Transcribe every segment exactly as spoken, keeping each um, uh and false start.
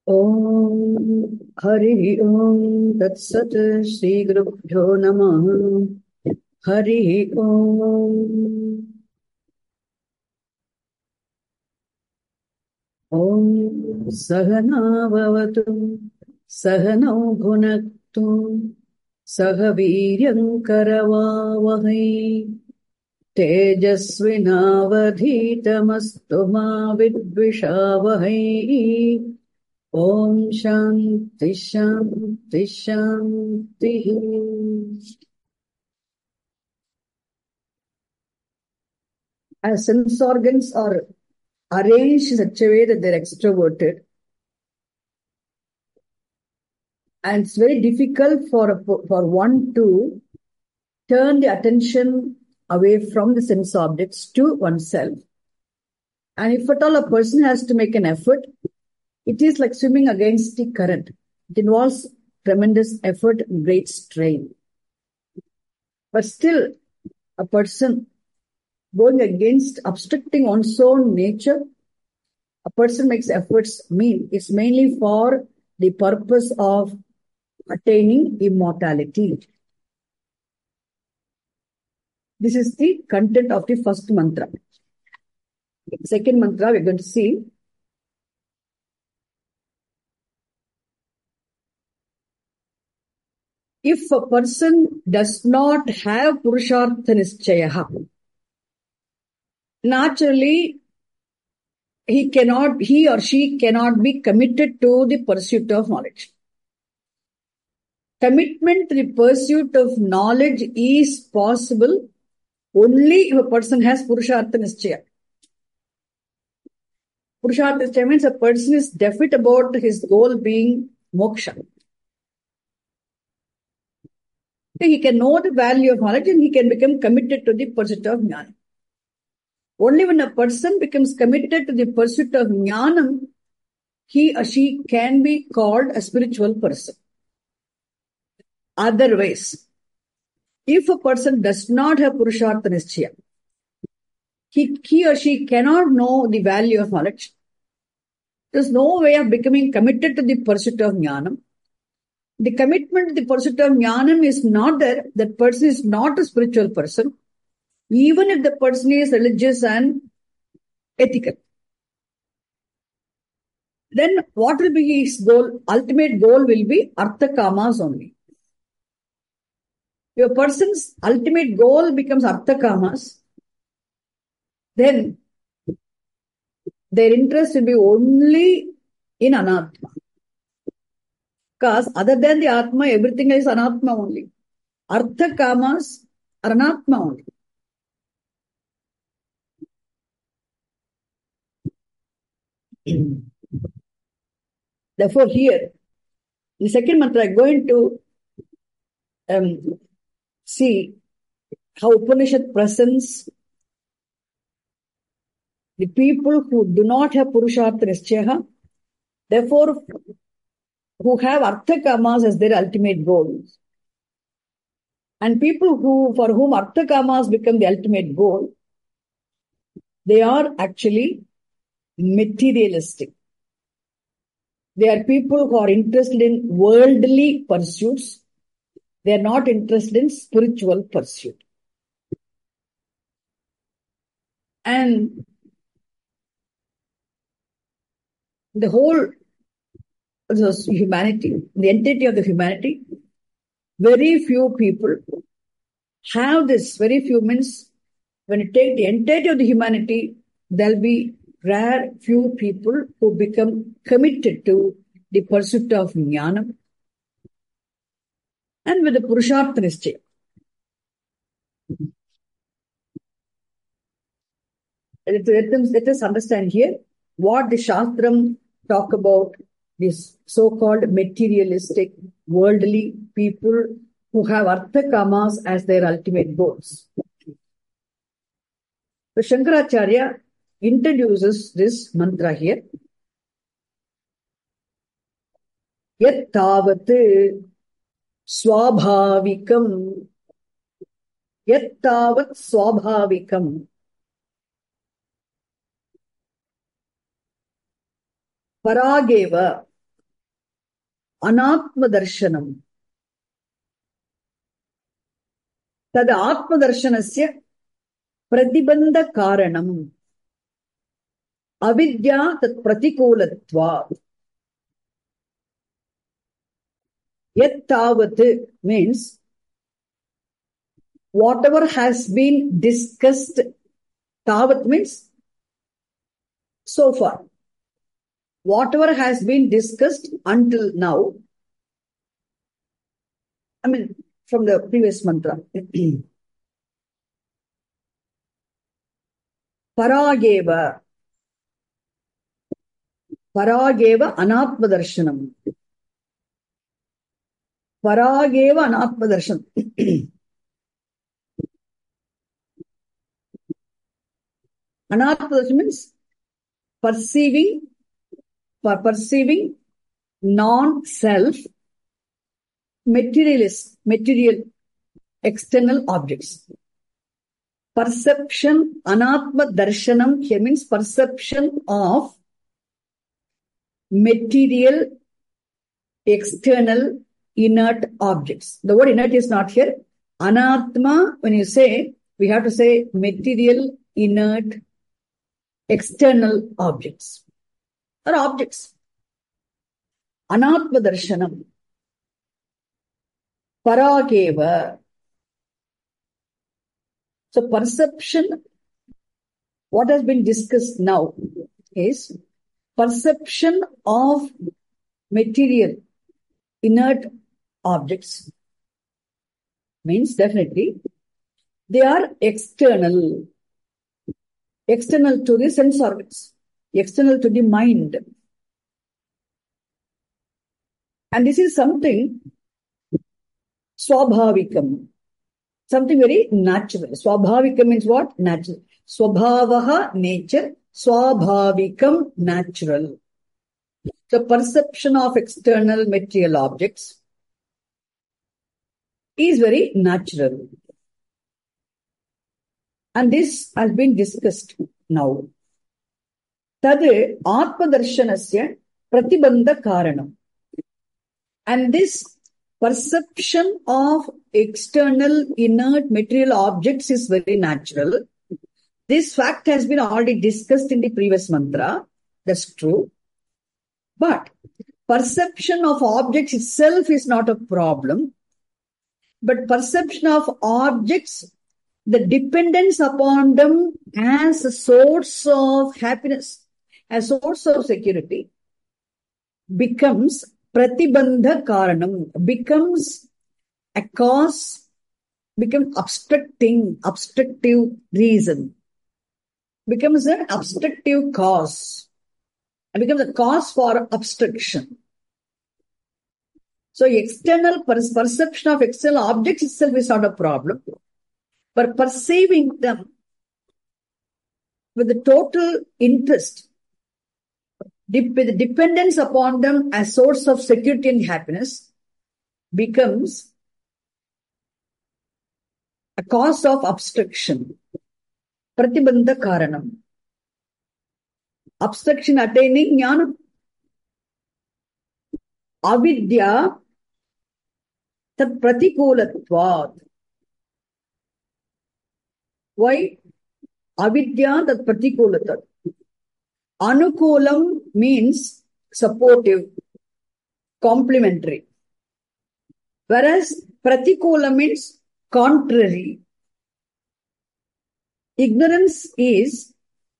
Om Hari Om Tat Sat Shri Gurubhyo Namah Hari Om Om Sahana Bhavatu Sahano Bhunaktu Sahaviryam Karavavahai Tejasvinavadhitamastu ma vidvishavahai Om Shanti Shanti Shanti. As sense organs are arranged in such a way that they're extroverted, and it's very difficult for a, for one to turn the attention away from the sense objects to oneself. And if at all a person has to make an effort, it is like swimming against the current. It involves tremendous effort and great strain. But still, a person going against obstructing one's own nature, a person makes efforts mean it's mainly for the purpose of attaining immortality. This is the content of the first mantra. Second mantra we're going to see. If a person does not have Purushartha Nischaya, naturally he cannot, he or she cannot be committed to the pursuit of knowledge. Commitment to the pursuit of knowledge is possible only if a person has Purushartha Nischaya. Purushartha Nischaya means a person is definite about his goal being moksha. He can know the value of knowledge and he can become committed to the pursuit of jnana. Only when a person becomes committed to the pursuit of jnanam, he or she can be called a spiritual person. Otherwise, if a person does not have Purushartha Nischaya, he, he or she cannot know the value of knowledge. There's no way of becoming committed to the pursuit of jnanam. The commitment to the pursuit of jnanam is not there. That person is not a spiritual person, even if the person is religious and ethical. Then what will be his goal? Ultimate goal will be artha kamas only. If a person's ultimate goal becomes artha kamas, then their interest will be only in anatma. Because other than the atma, everything is anatma only. Artha kamas are anatma only. Therefore, here, the second mantra, I'm going to um, see how Upanishad presents the people who do not have Purushartha Nischaya, therefore, who have Artha Kamas as their ultimate goals. And people who, for whom Artha Kamas become the ultimate goal, they are actually materialistic. They are people who are interested in worldly pursuits. They are not interested in spiritual pursuit. And the whole humanity, the entity of the humanity, very few people have this. Very few means when you take the entirety of the humanity, there'll be rare few people who become committed to the pursuit of jnana and with the Purushartha Nischaya. Let, let us understand here what the Shastram talk about these so-called materialistic, worldly people who have Artha Kamas as their ultimate goals. So Shankaracharya introduces this mantra here. Yat tavat swabhavikam. Yat tavat swabhavikam. Parageva. anatma darshanam. Tad atma darshanasya pratibandha karanam. Avidya tat pratikulatva. Yet tavat means whatever has been discussed. Tavat means so far. Whatever has been discussed until now. I mean, from the previous mantra. Parageva. Parageva anatma darshanam. Parageva anatma darshanam. Anatma darshanam means perceiving, for perceiving non-self, materialist, material, external objects. Perception, anatma darshanam here means perception of material, external, inert objects. The word inert is not here. Anatma, when you say, we have to say material, inert, external objects. Or objects. Anatma darshanam. Parageva. So perception, what has been discussed now is perception of material, inert objects. Means definitely they are external. External to the sense organs. External to the mind. And this is something swabhavikam. Something very natural. Swabhavika means what? Natural. Swabhavaha, nature. Swabhavikam, natural. So perception of external material objects is very natural. And this has been discussed now. Tade atma darshanasya pratibandha karanam. And this perception of external inert material objects is very natural. This fact has been already discussed in the previous mantra. That's true. But perception of objects itself is not a problem. But perception of objects, the dependence upon them as a source of happiness, as a source of security, becomes pratibandha karanam, becomes a cause, becomes obstructing, obstructive reason, becomes an obstructive cause, and becomes a cause for obstruction. So external per- perception of external objects itself is not a problem, but perceiving them with the total interest, with the dependence upon them as source of security and happiness, becomes a cause of obstruction. Pratibandha karanam. Obstruction attaining jnanam. Avidya tat pratikulatvat. Why? Avidya tat pratikulatvat. Anukulam means supportive, complementary. Whereas pratikula means contrary. Ignorance is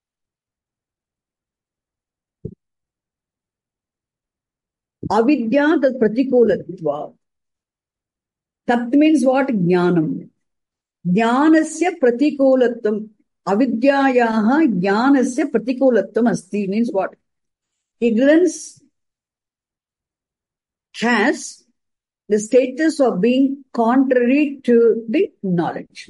avidya tat pratikulatva. Tat means what? Jnanam. Jnanasya pratikulatvam. Avidyayaha jnanasya pratikulatvam asti means what? Ignorance has the status of being contrary to the knowledge.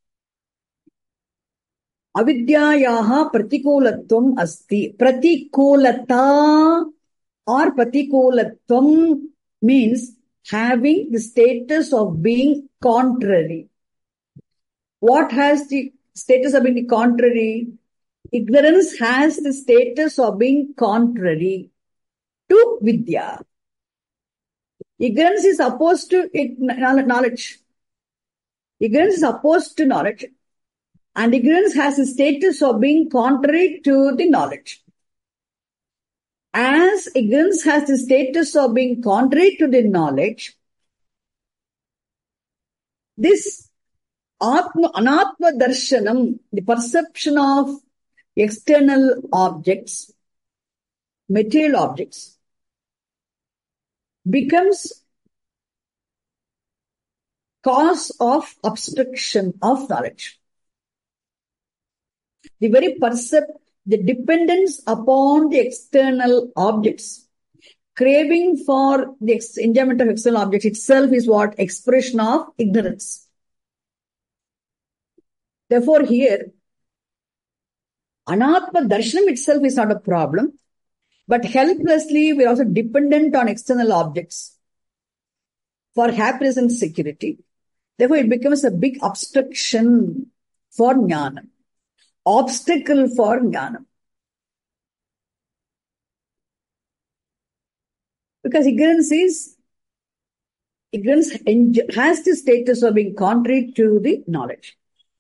Avidyayaha pratikulatvam asti. Pratikulata or pratikulatvam means having the status of being contrary. What has the status of being contrary? Ignorance has the status of being contrary to vidya. Ignorance is opposed to knowledge. Ignorance is opposed to knowledge. And ignorance has a status of being contrary to the knowledge. As ignorance has the status of being contrary to the knowledge, this Atma, Anatma Darshanam, the perception of external objects, material objects, becomes cause of obstruction of knowledge. The very percept, the dependence upon the external objects, craving for the enjoyment of external objects itself is what? Expression of ignorance. Therefore, here, Anatma Darshanam itself is not a problem, but helplessly we are also dependent on external objects for happiness and security. Therefore, it becomes a big obstruction for jnana, obstacle for jnana. Because ignorance is, ignorance has the status of being contrary to the knowledge.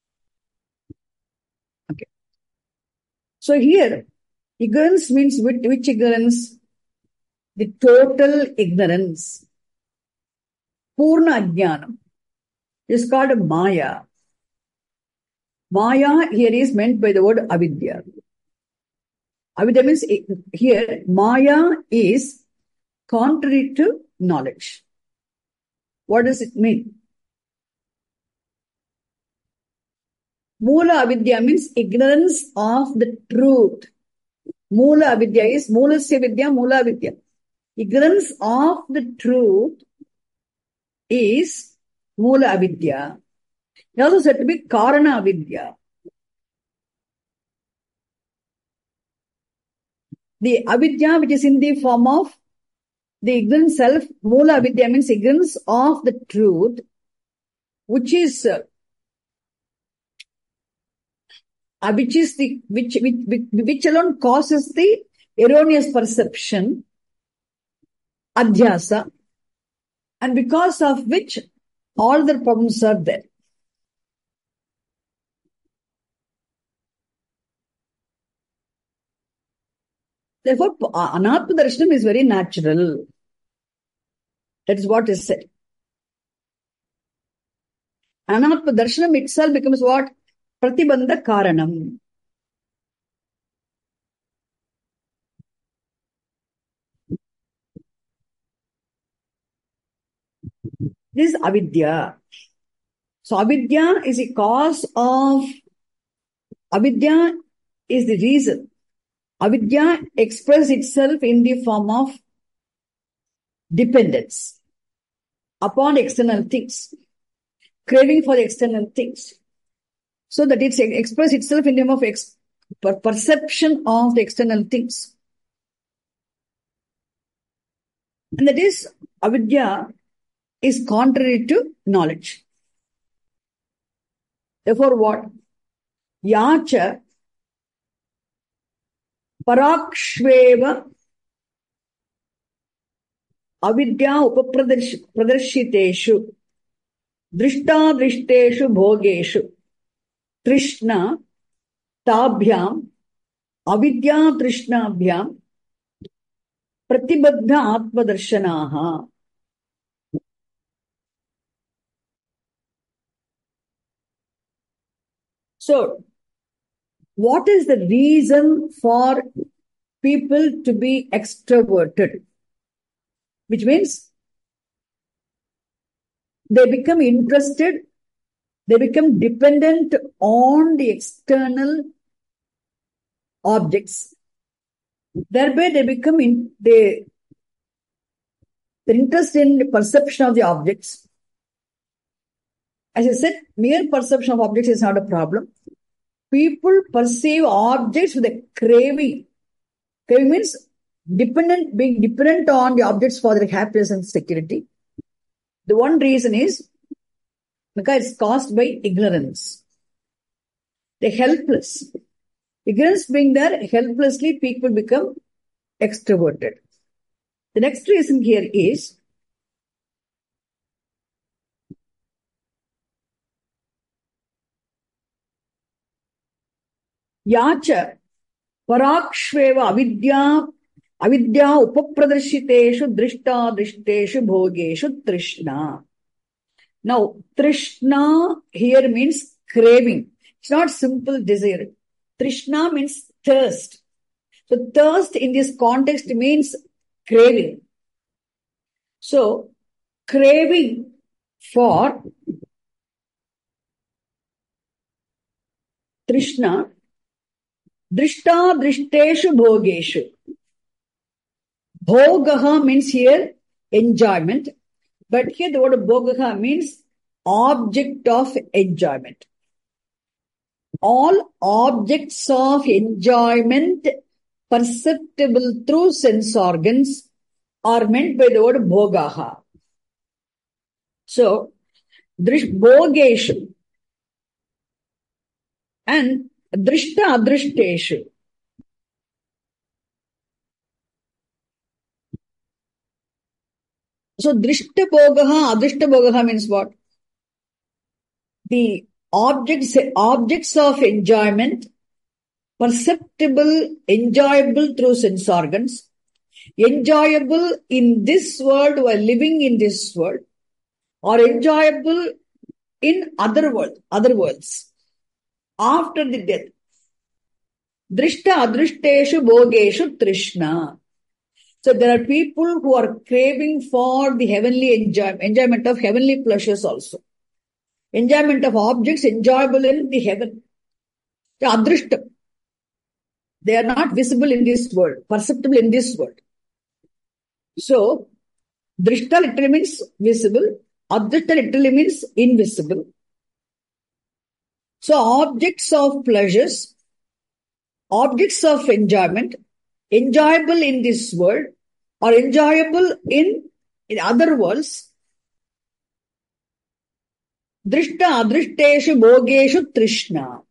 Okay. So here, ignorance means which, which ignorance? The total ignorance. Purna Ajnanam is called Maya. Maya here is meant by the word avidya. Avidya means here, Maya is contrary to knowledge. What does it mean? Mula avidya means ignorance of the truth. Mula avidya is Mulasya vidya, Mula avidya. Ignorance of the truth is Mula avidya. It also said to be Karana avidya. The avidya which is in the form of the ignorant self, Mula avidya means ignorance of the truth, which is uh, which is the which, which which alone causes the erroneous perception, adhyasa, and because of which all the problems are there. Therefore, Anatma Darshanam is very natural. That is what is said. Anatma Darshanam itself becomes what? Pratibandha Karanam. This is avidya. So avidya is a cause of, avidya is the reason. Avidya expresses itself in the form of dependence upon external things, craving for external things. So that it expresses itself in the form of ex- perception of the external things. And that is, avidya is contrary to knowledge. Therefore what? Yacha parakshveva avidya upapradarshiteshu drishtadrishteshu bhogeshu trishna tabhyam avidya trishnabhyam pratibadha atmadarshanaha. So, what is the reason for people to be extroverted? Which means they become interested, they become dependent on the external objects. Thereby they become in, they, their interest in the perception of the objects. As I said, mere perception of objects is not a problem. People perceive objects with a craving. Craving means dependent, being dependent on the objects for their happiness and security. The one reason is because it's caused by ignorance. They're helpless. Ignorance being there, helplessly people become extroverted. The next reason here is Yacha parakshveva avidya avidya upapradarshiteshu drishta drishteshu bhogeshu trishna. Now, trishna here means craving. It's not simple desire. Trishna means thirst. So, thirst in this context means craving. So, craving for trishna, drishta drishteshu bhogeshu. Bhogaha means here enjoyment, but here the word bhogaha means object of enjoyment. All objects of enjoyment perceptible through sense organs are meant by the word bhogaha. So, drish bhogeshu and drishta adrishteshu. So, drishta bhogaha, adrishta bhogaha means what? The objects, objects of enjoyment, perceptible, enjoyable through sense organs, enjoyable in this world while living in this world, or enjoyable in other world, other worlds, after the death. Drishta adrishteshu bhogeshu trishna. So there are people who are craving for the heavenly enjoyment, enjoyment of heavenly pleasures also. Enjoyment of objects enjoyable in the heaven. The adrishtam. They are not visible in this world, perceptible in this world. So, drishta literally means visible, adrishta literally means invisible. So, objects of pleasures, objects of enjoyment, enjoyable in this world or enjoyable in, in other worlds. Drishta adrishteshu bhogeshu trishna.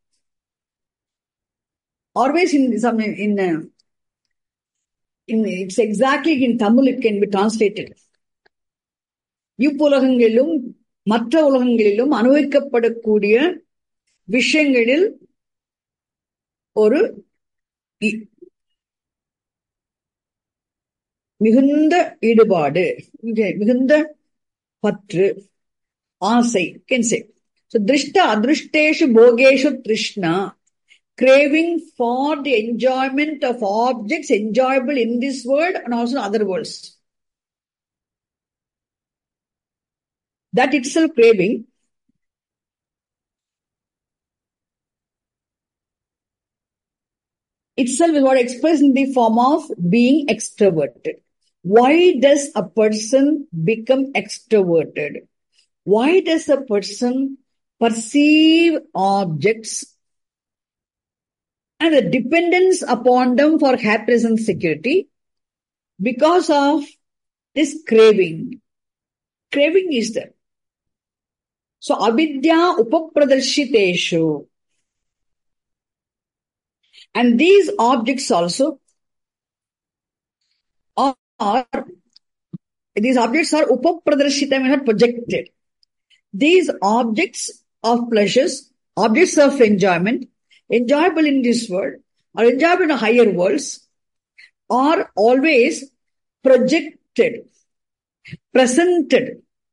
Always in some in, uh, in it's exactly in Tamil it can be translated. இவ்வுலகங்களிலும் மற்ற உலகங்களிலும் அனுபவிக்கப்படக்கூடிய விஷயங்களில் ஒரு மிகுந்த ஈடுபாடு, மிகுந்த பற்று, ஆசை, can say. So, drishta adrishteshu bhogeshu trishna, craving for the enjoyment of objects enjoyable in this world and also in other worlds. That itself craving itself is what expressed in the form of being extroverted. Why does a person become extroverted? Why does a person perceive objects and the dependence upon them for happiness and security? Because of this craving. Craving is there. So, avidya upapradarshiteshu. And these objects also are, are these objects are upapradarshita, means not projected. These objects of pleasures, objects of enjoyment, enjoyable in this world or enjoyable in higher worlds, are always projected, presented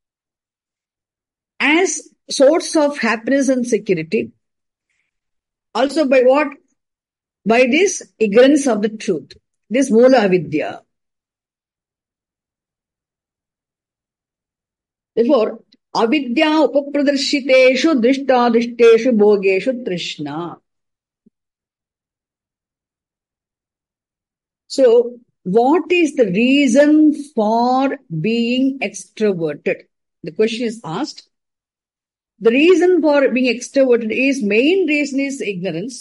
as source of happiness and security. Also by what? By this ignorance of the truth, this moola avidya. Therefore, avidya upapradarshiteshu drishtadrishteshu bhogeshu trishna. So, what is the reason for being extroverted? The question is asked. The reason for being extroverted is, main reason is ignorance.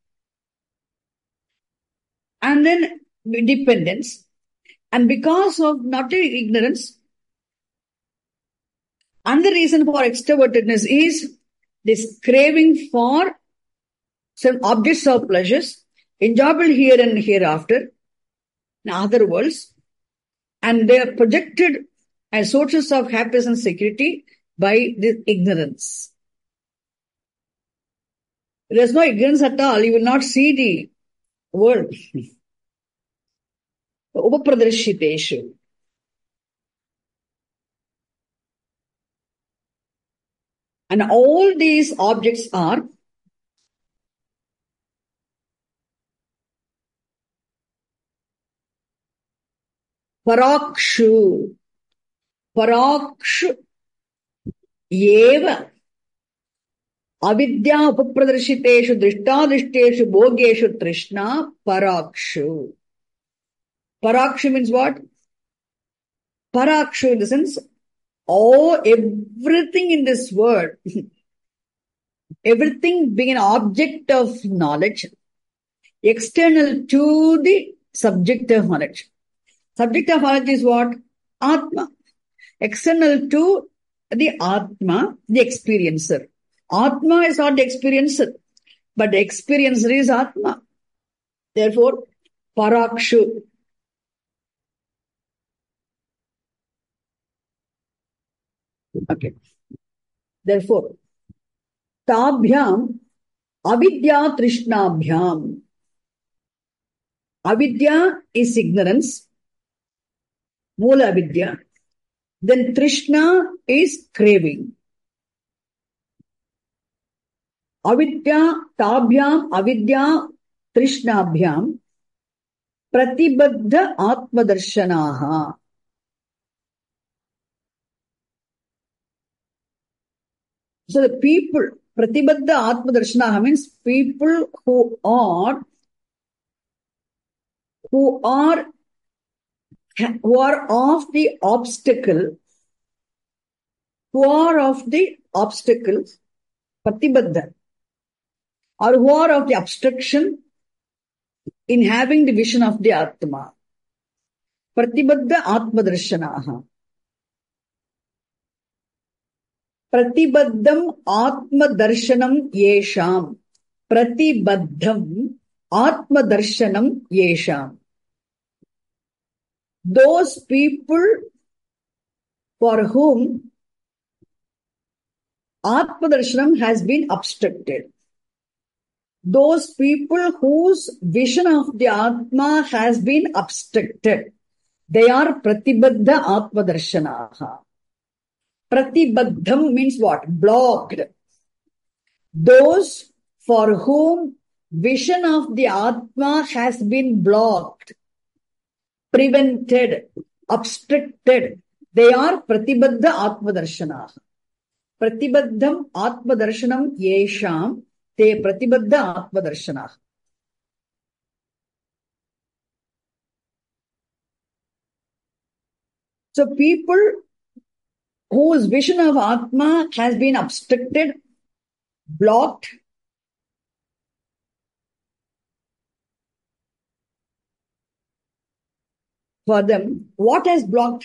And then dependence. And because of not ignorance, another reason for extrovertedness is this craving for some objects of pleasures, enjoyable here and hereafter, in other worlds, and they are projected as sources of happiness and security by this ignorance. There is no ignorance at all. You will not see the world. Upapradarshiteshu. And all these objects are parakshu. Parakshu eva avidya upapradarshiteshu drishtadrishteshu bhogeshu trishna parakshu. Parakshu means what? Parakshu in the sense, oh, everything in this world, everything being an object of knowledge, external to the subject of knowledge. Subject of knowledge is what? Atma. External to the Atma, the experiencer. Atma is not the experiencer, but the experiencer is Atma. Therefore, Parakshu. Okay. Therefore, Tabhyam Avidya Trishnabhyam. Avidya is ignorance. Mula Avidya. Then Trishna is craving. Avidya, Tabhyam, Avidya, Trishnabhyam, Pratibadha Atmadarshanaha. So the people, Pratibadha Atmadarshanaha means people who are, who are who are of the obstacle, who are of the obstacles, Pratibadha, or who are of the obstruction in having the vision of the Atma. Pratibadha Atmadarshanaha. Pratibaddham Atmadarshanam Yesham. Pratibaddham Atmadarshanam Yesham. Those people for whom Atmadarshanam has been obstructed. Those people whose vision of the Atma has been obstructed. They are Pratibadha Atmadarshanaha. Pratibadham means what? Blocked. Those for whom vision of the Atma has been blocked, prevented, obstructed, they are Pratibadha Atmadarshanaha. Pratibaddham Atmadarshanam Yesham Te Pratibadha Atmadarshanaha. So people whose vision of Atma has been obstructed, blocked, for them, what has blocked?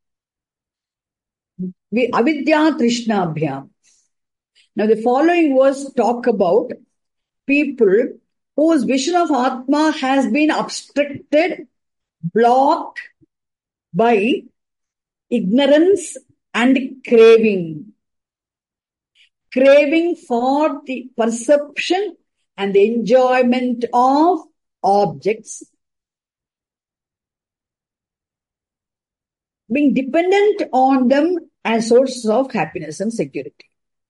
We Avidya Trishnabhyam. Now the following words talk about people whose vision of Atma has been obstructed, blocked by ignorance and craving. Craving for the perception and the enjoyment of objects. Being dependent on them as sources of happiness and security.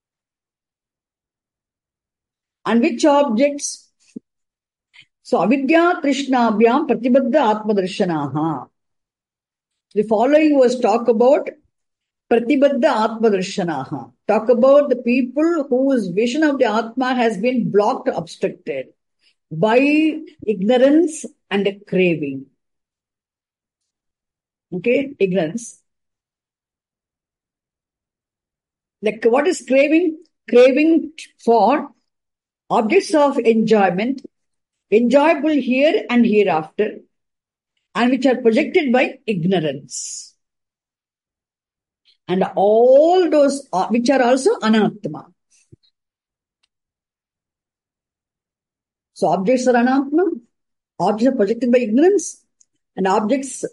And which objects? So, avidya trishnabhyam pratibadha atmadarshanaha. The following was talk about pratibadha atmadarshanaha. Talk about the people whose vision of the Atma has been blocked, obstructed by ignorance and craving. Okay, ignorance. Like what is craving? Craving for objects of enjoyment, enjoyable here and hereafter, and which are projected by ignorance. And all those uh, which are also anatma. So objects are anatma, objects are projected by ignorance, and objects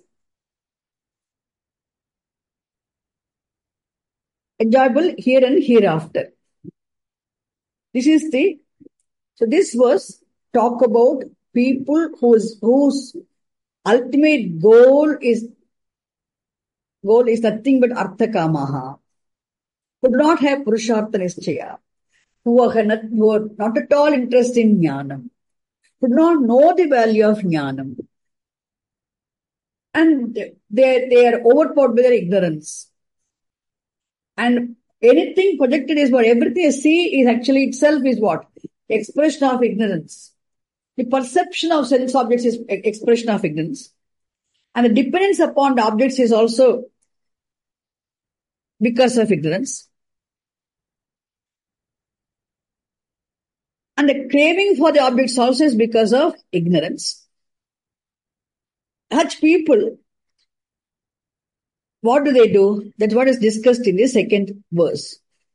enjoyable here and hereafter. This is the So this verse talk about people whose whose ultimate goal is goal is nothing but arthakamaha, who do not have purushartha nischaya, who are not, who are not at all interested in jnanam, who do not know the value of jnanam, and they they are overpowered by their ignorance. And anything projected is what everything you see is actually itself is what? Expression of ignorance. The perception of sense objects is expression of ignorance. And the dependence upon the objects is also because of ignorance. And the craving for the objects also is because of ignorance. Such people, what do they do? That's what is discussed in the second verse.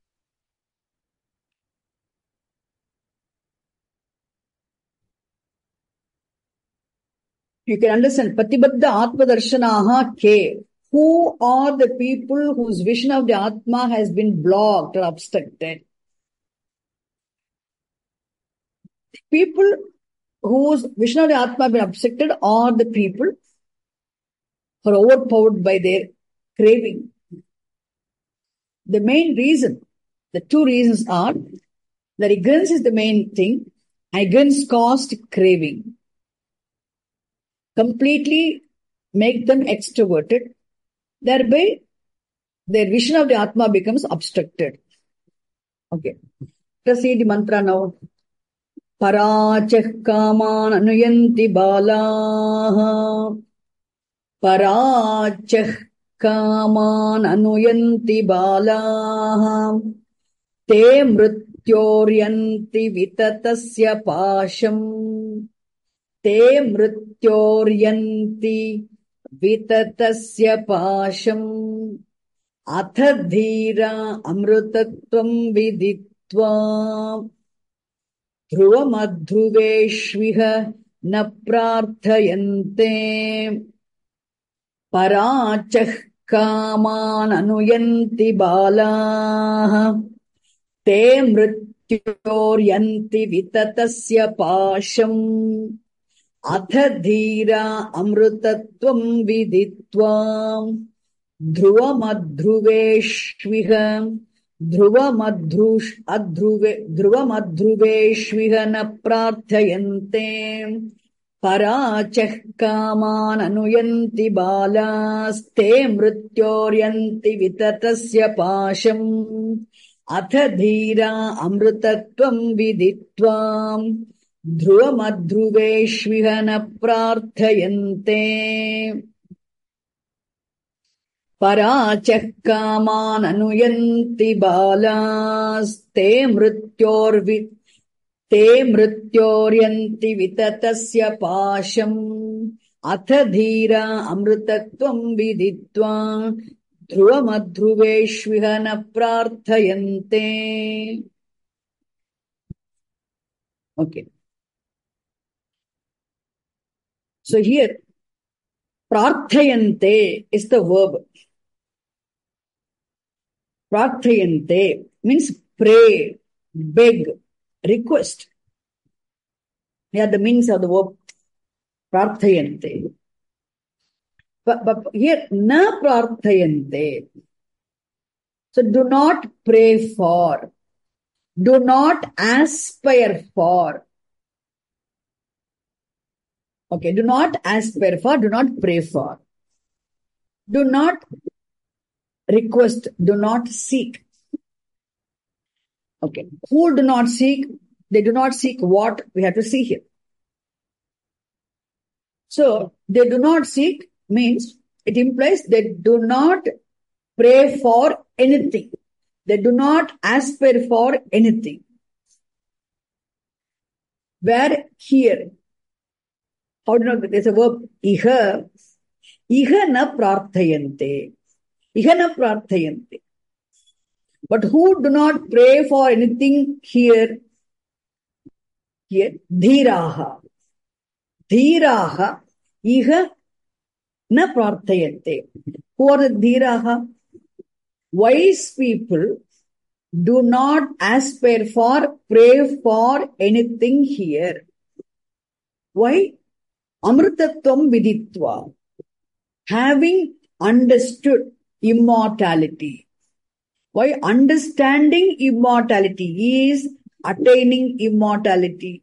You can understand. Patibaddha Atma Darshanaha Ke. Who are the people whose vision of the Atma has been blocked or obstructed? People whose vision of the Atma has been obstructed are the people who are overpowered by their craving. The main reason, the two reasons are that ignorance is the main thing. Ignorance caused craving. Completely make them extroverted. Thereby, their vision of the Atma becomes obstructed. Okay. Let's see the mantra now. Parachah kaman anuyanti balaha. Parachah kaman anuyanti balaha. Te mrityoryanti vitatasya pasham. Te mrityoryanti vitatasya pasham. Athadhira amrutatvam viditva. Dhruvamadhruveshviha na prarthayante. Parachah kaman anuyanti balaha. Te mrityoryanti vitatasya pasham. Athadhira amrutatvam viditva. Dhruvamadhruveshviha. Dhruvamadhrush adhruve dhruvamadhruveshviha na prarthayante. Parachah kaman anuyanti balaste mrityoryanti vitatasya pasham. Athadhira amrutatvam viditva. Dhruvamadhruveshviha na prarthayante. Parachah kaman anuyanti balas te mrityorvi te mrityoryanti vitatasya pasham. Athadhira amrutatvam viditva. Dhruvamadhruveshviha na prarthayante. Okay. So here, prarthayante is the verb. Prarthayante means pray, beg, request. Here the meanings of the verb prarthayante. But, but here, na prarthayante. So do not pray for. Do not aspire for. Okay, do not aspire for, do not pray for. Do not request, do not seek. Okay, who do not seek? They do not seek what? We have to see here. So, they do not seek means, it implies they do not pray for anything. They do not aspire for anything. Where here, how do you know, there's a verb, iha, iha na prarthayante. Iha na prarthayante. But who do not pray for anything here? Here, dhiraha. Dhiraha, iha na prarthayante. Who are the dhiraha? Wise people do not aspire for, pray for anything here. Why? Amrtatvam viditva. Having understood immortality. Why? Understanding immortality is attaining immortality.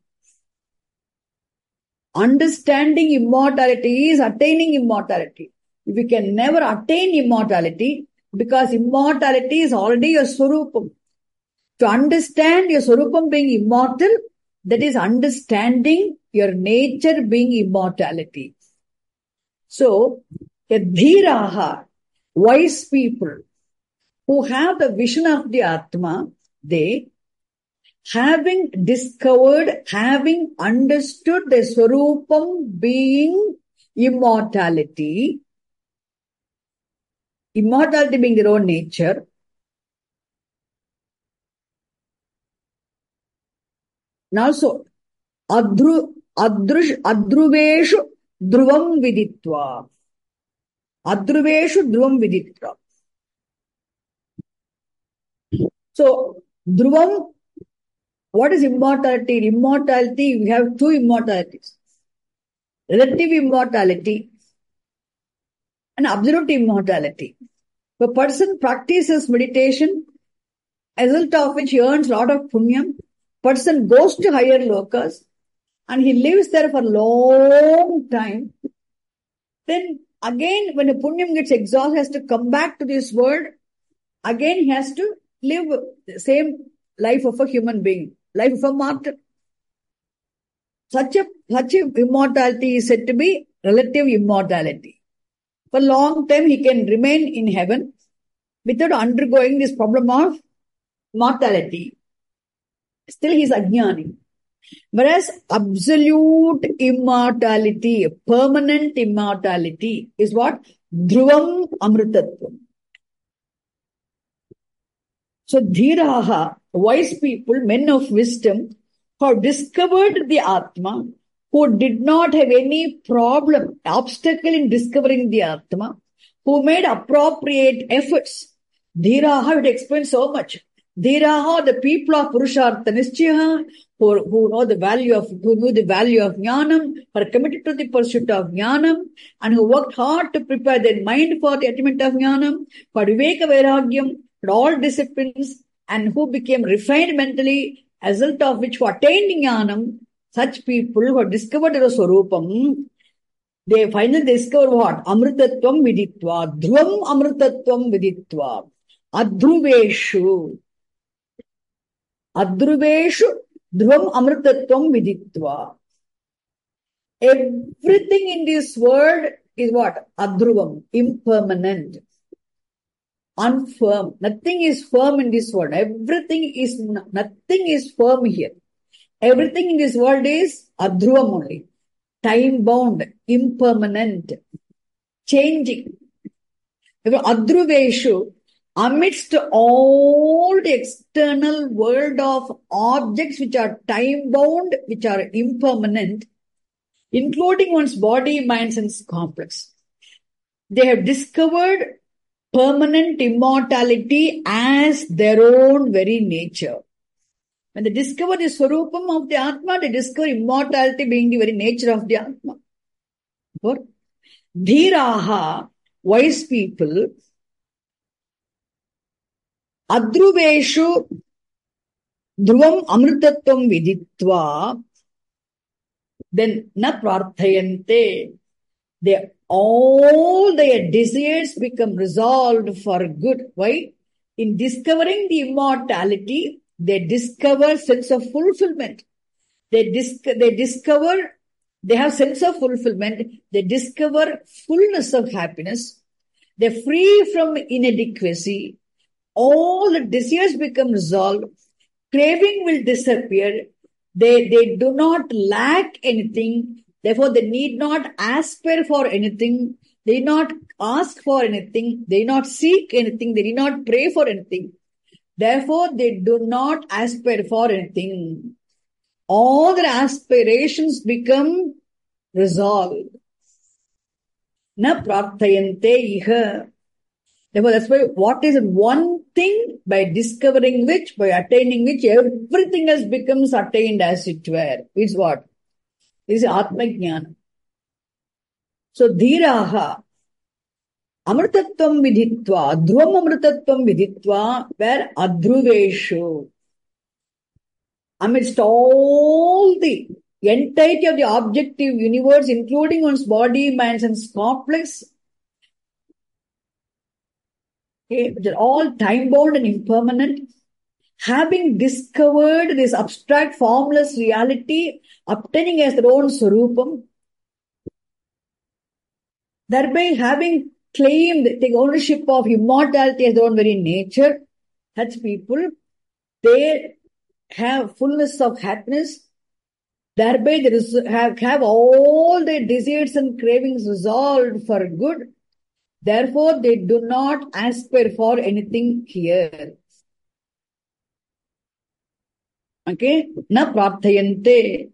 Understanding immortality is attaining immortality. If you can never attain immortality, because immortality is already your Swarupam. To understand your Swarupam being immortal, that is understanding your nature being immortality. So, a dhiraha, wise people, who have the vision of the Atma, they, having discovered, having understood the Swarupam being immortality, immortality being their own nature, and also adru, adrush, adruveshu dhruvam viditva. Adruveshu dhruvam viditva. So, dhruvam, what is immortality? In immortality, we have two immortalities. Relative immortality and absolute immortality. If a person practices meditation, as a result of which he earns a lot of punyam, person goes to higher lokas and he lives there for a long time, then again when a punyam gets exhausted, he has to come back to this world, again he has to live the same life of a human being, life of a martyr. Such a, such a immortality is said to be relative immortality. For a long time he can remain in heaven without undergoing this problem of mortality. Still he is ajnani. Whereas absolute immortality, permanent immortality is what? Dhruvam amritatvam. So dhiraha, wise people, men of wisdom, who have discovered the Atma, who did not have any problem, obstacle in discovering the Atma, who made appropriate efforts. Dhiraha would explain so much. Dhiraha, the people of Purushartha Nischaya, who, who know the value of, who knew the value of Jnanam, who are committed to the pursuit of Jnanam, and who worked hard to prepare their mind for the attainment of Jnanam, for Viveka Vairagyam, for all disciplines, and who became refined mentally, as a result of which who attained Jnanam. Such people who have discovered their Swarupam, they finally discover what? Amritatvam viditva, dhruvam amritatvam viditva, adhruveshu. Adhruveshu dhruvam amritatvam viditva. Everything in this world is what? Adhruvam, impermanent, unfirm. Nothing is firm in this world. Everything is, nothing is firm here. Everything in this world is adhruvam only. Time bound, impermanent, changing. Adhruveshu, amidst all the external world of objects which are time bound, which are impermanent, including one's body, mind, and complex, they have discovered permanent immortality as their own very nature. When they discover the Swarupam of the Atma, they discover immortality being the very nature of the Atma. Dhiraha, wise people, adhruveshu dhruvam amritatvam viditva, then na prarthayante. They, all their desires become resolved for good. Why? In discovering the immortality, they discover sense of fulfillment. They, dis- they discover, they have sense of fulfillment. They discover fullness of happiness. They're free from inadequacy. All the desires become resolved. Craving will disappear. They, they do not lack anything. Therefore, they need not aspire for anything. They need not ask for anything. They need not seek anything. They need not pray for anything. Therefore, they do not aspire for anything. All their aspirations become resolved. Na prarthayante iha. Therefore, that's why what is one thing by discovering which, by attaining which, everything else becomes attained as it were. Is what? This is Atma Jnana. So, Dhiraha, Amritatvam vidhitva, Dhruvam Amritatvam vidhitva, where Adhruveshu. Amidst all the entirety of the objective universe, including one's body, mind, and complex, okay, which are all time-bound and impermanent, having discovered this abstract, formless reality, obtaining as their own Swarupam, thereby having claimed, take ownership of immortality as their own very nature, such people, they have fullness of happiness, thereby they res- have, have all their desires and cravings resolved for good. Therefore, they do not aspire for anything here. Okay? Na prarthayante.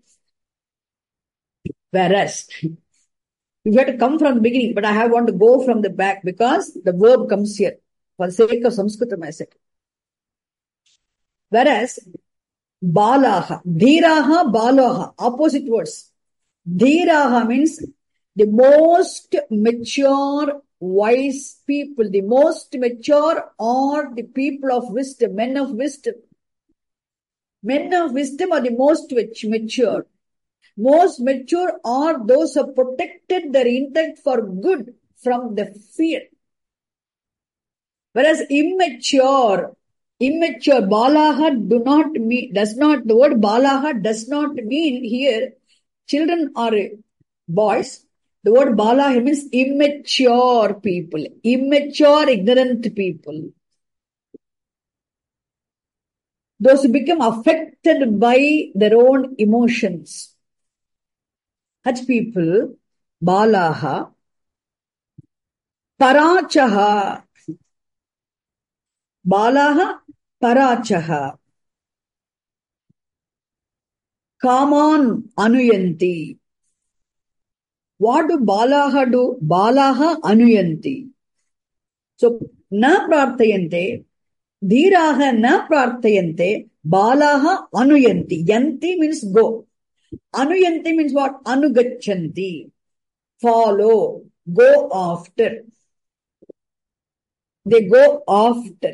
Whereas, you have to come from the beginning, but I have want to go from the back because the verb comes here. For the sake of Sanskritam, I said. Whereas, balaha, dhiraha, balaha, opposite words. Dhiraha means the most mature, wise people. The most mature are the people of wisdom, men of wisdom. Men of wisdom are the most mature. Most mature are those who have protected their intellect for good from the fear. Whereas immature, immature, balaha do not mean, does not, the word balaha does not mean here children or boys. The word balaha means immature people, immature, ignorant people. Those who become affected by their own emotions. Such people, balaha, parachaha, balaha, parachaha, kaman anuyanti. What do balaha do? Balaha anuyanti. So, na prarthayante, dhiraha na prarthayante, balaha anuyanti. Yanti means go. Anuyanti means what? Anugachanti. Follow. Go after. They go after.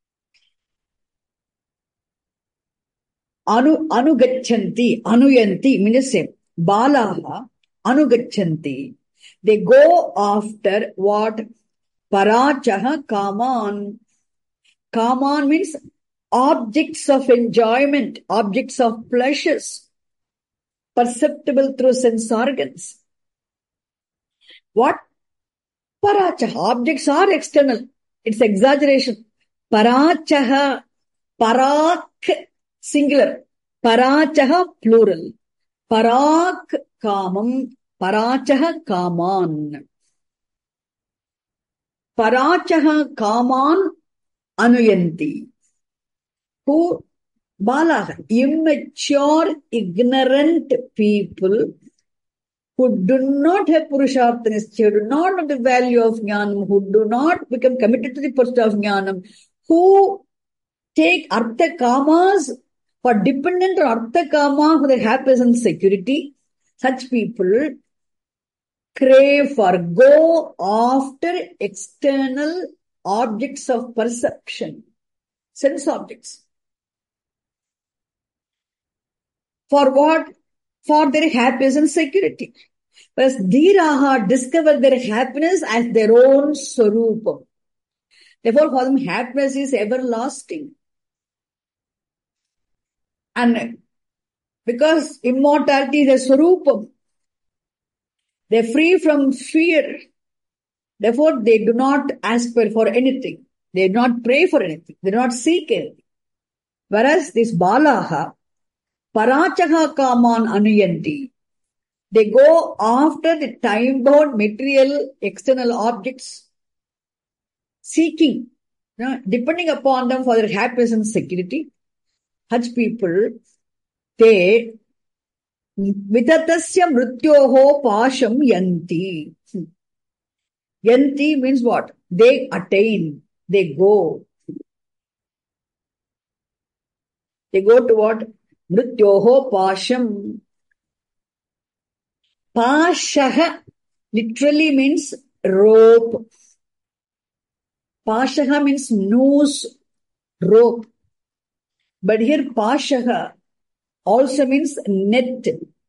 Anu, anugachanti. Anuyanti means the same. Balaha anugachanti. They go after what? Parachaha kaman. Kaman means objects of enjoyment, objects of pleasures, perceptible through sense organs. What? Parachaha. Objects are external. It's exaggeration. Parachaha. Parak, singular. Parachaha, plural. Parak, kamam. Parachaha, kaman. Parachaha, kaman, anuyanti. Who? Balaha. Immature, ignorant people who do not have Purushartha, who do not know the value of Jnanam, who do not become committed to the pursuit of Jnanam, who take Artha Kamas for dependent on Artha Kama for their happiness and security, such people crave for, go after external objects of perception, sense objects. For what? For their happiness and security. Whereas dhiraha discover their happiness as their own swarupam. Therefore, for them, happiness is everlasting. And because immortality is a swarupam, they're free from fear. Therefore, they do not aspire for anything. They do not pray for anything. They do not seek anything. Whereas this balaha, parachaha kaman anuyanti, they go after the time-bound material external objects, seeking, you know, depending upon them for their happiness and security. Such people, they vitatasya mrityoho pasham yanti. Yanti means what? they attain, they go. They go to what? Mrityoho pasham. Pashaha literally means rope. Pashaha means noose, rope. But here pashaha also means net.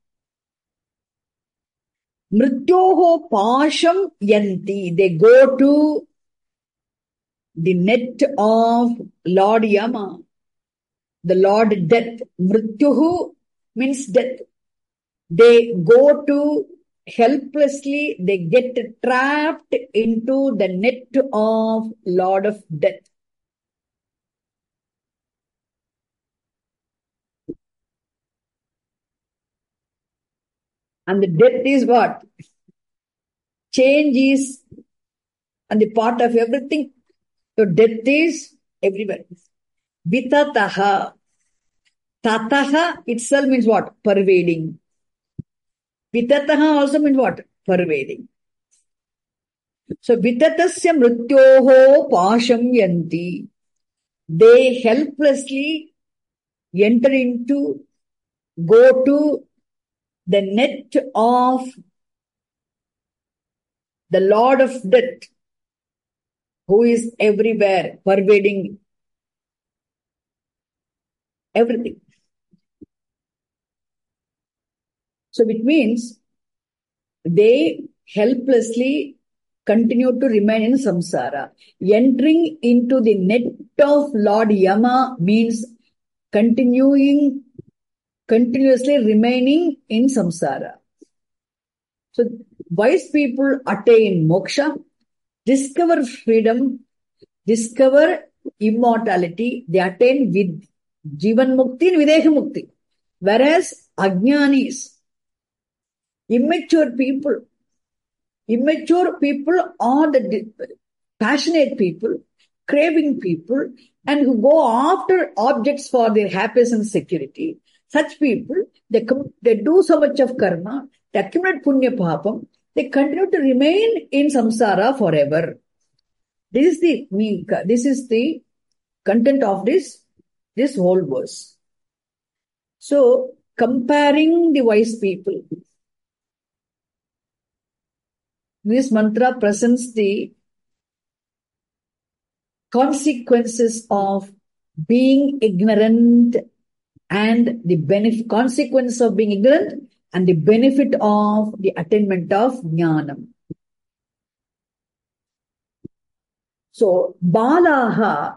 Mrityoho pasham yanti. They go to the net of Lord Yama, the Lord Death. Mrityuhu means death. They go to helplessly, they get trapped into the net of Lord of Death. And the death is what? Change is on the part of everything. So death is everywhere. Vitataha. Tataha itself means what? Pervading. Vitataha also means what? Pervading. So vitatasya mrityoho pasham yanti. They helplessly enter into, go to the net of the Lord of Death, who is everywhere, pervading everything. So it means they helplessly continue to remain in samsara. Entering into the net of Lord Yama means continuing, continuously remaining in samsara. So wise people attain moksha, discover freedom, discover immortality. They attain with Jivan Mukti and Videha Mukti. Whereas Ajnanis, immature people, immature people are the passionate people, craving people, and who go after objects for their happiness and security. Such people, they, come, they do so much of karma, they accumulate punya papam, they continue to remain in samsara forever. This is the this is the content of this, this whole verse. So, comparing the wise people, this mantra presents the consequences of being ignorant and the benefit, consequence of being ignorant and the benefit of the attainment of jnanam. So, balaha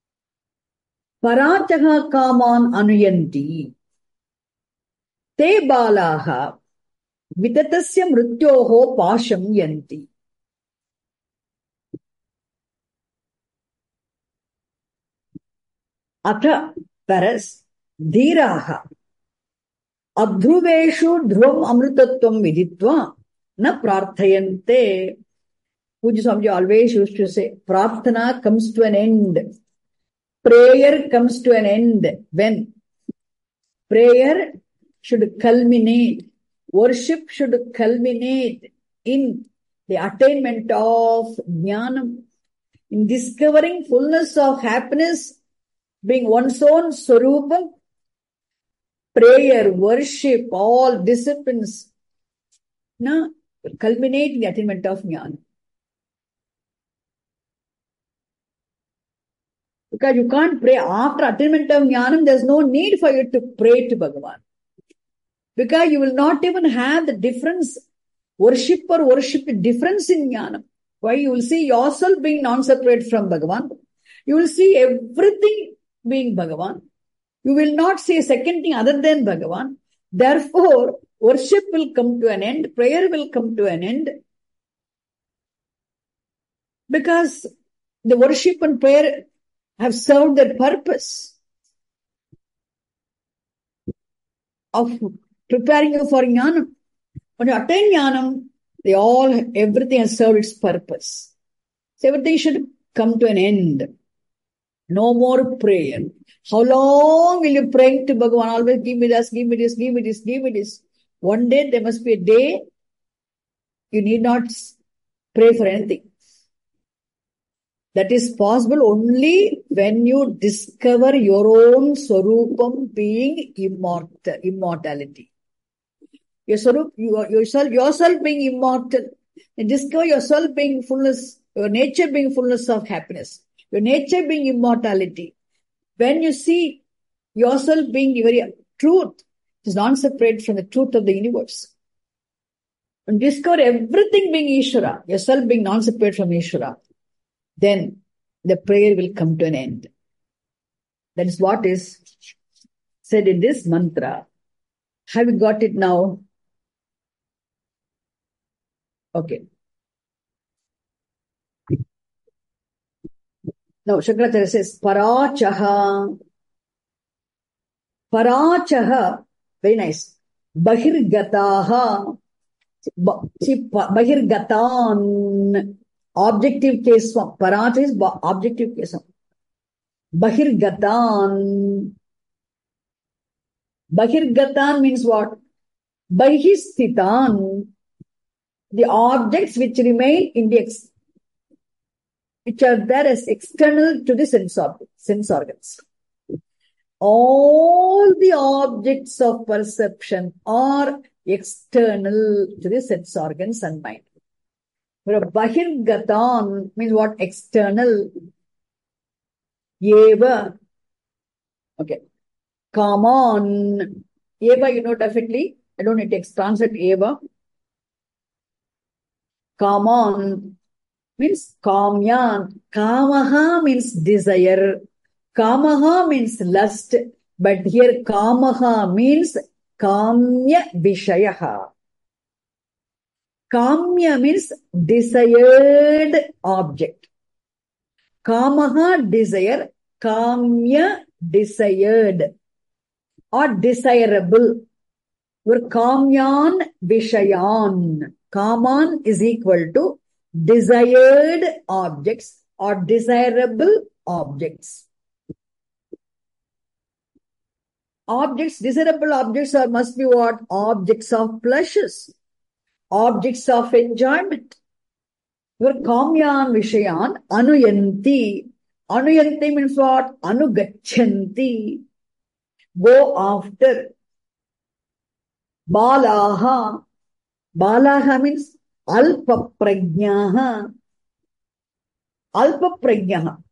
parachaha kaman anuyanti. Te balaha vitatasya mrityoho pasham yanti. Atha, whereas dhiraha adhruveshu dhruvam amritatvam viditva na prarthayante. Puja Swamiji always used to say, prarthana comes to an end. Prayer comes to an end. When? Prayer should culminate. Worship should culminate in the attainment of jnanam, in discovering fullness of happiness, being one's own swarupa. Prayer, worship, all disciplines, na, culminate in the attainment of jnana. Because you can't pray after attainment of jnanam, there's no need for you to pray to Bhagavan. Because you will not even have the difference, worship or worship difference in jnanam. Why? You will see yourself being non-separate from Bhagavan. You will see everything being Bhagavan. You will not see a second thing other than Bhagavan. Therefore, worship will come to an end, prayer will come to an end. Because the worship and prayer have served their purpose of preparing you for jnanam. When you attain jnanam, they all, everything has served its purpose. So everything should come to an end. No more prayer. How long will you pray to Bhagavan? Always give me this, give me this, give me this, give me this. One day there must be a day you need not pray for anything. That is possible only when you discover your own Swarupam being immortal, immortality. Your Swarup, you, yourself, yourself being immortal. And discover yourself being fullness, your nature being fullness of happiness. Your nature being immortality. When you see yourself being very truth, it is non-separate from the truth of the universe. And discover everything being Ishvara, yourself being non-separate from Ishvara, then the prayer will come to an end. That is what is said in this mantra. Have you got it now? Okay. Now, Shankaracharya says, Parachaha. Parachaha, very nice. Bahirgataha. Bahirgatan. Objective case form. Paracha is objective case form. Bahirgatan. Bahirgatan means what? Bahistitan. The objects which remain in the ex- which are there as external to the sense objects, sense organs. All the objects of perception are external to the sense organs and mind. But Bahirgatan means what? External. Yeva. Okay. Kaman. Eva, you know definitely. I don't need to translate Eva. Kaman means kamyan. Kamaha means desire. Kamaha means lust. But here kamaha means kamya vishayaha. Kamya means desired object. Kamaha desire. Kamya desired or desirable. Or kamyan vishayan. Kaman is equal to desired objects or desirable objects. Objects, desirable objects are must be what? Objects of pleasures. Objects of enjoyment. Your kamyan vishayan anuyanti. Anuyanti means what? Anugachanti. Go after. Balaha. Balaha means alpa prajnaha. Alpa prajnaha.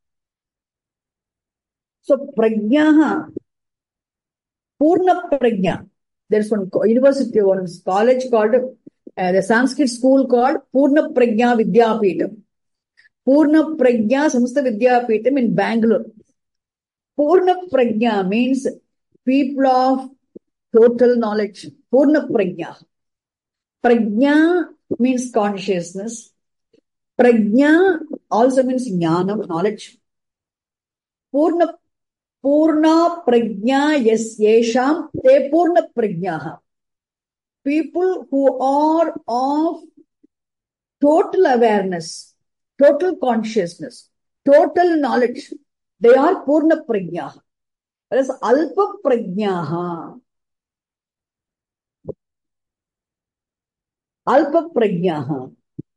So prajnaha, Purna prajna. There's one university, one college called, uh, the Sanskrit school called Purna Prajna Vidyapeetham. Purna Prajna Samstha Vidyapeetham in Bangalore. Purna Prajna means people of total knowledge. Purna Prajna. Prajna means consciousness. Prajna also means jnanam, knowledge. Purna, Purna Prajna yes yesham te Purna Prajnaha. People who are of total awareness, total consciousness, total knowledge, they are Purna Prajnaha. Whereas Alpa Prajnaha, Alpa Prajnaha.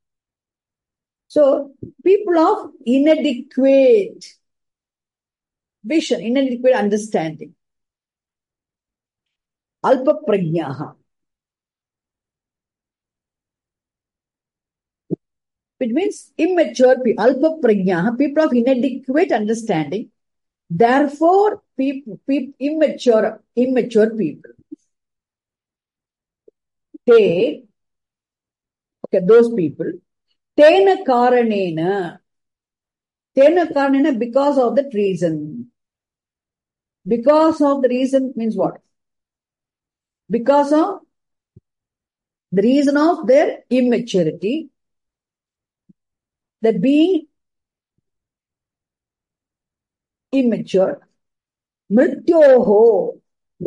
So, people of inadequate vision, inadequate understanding. Alpa Prajnaha. Which means immature people, Alpa Prajnaha, people of inadequate understanding. Therefore, people, people immature, immature people. They, okay, those people, Tena Karanena, Tena Karanena, because of that reason. Because of the reason means what? Because of the reason of their immaturity, that being immature, mrityoho,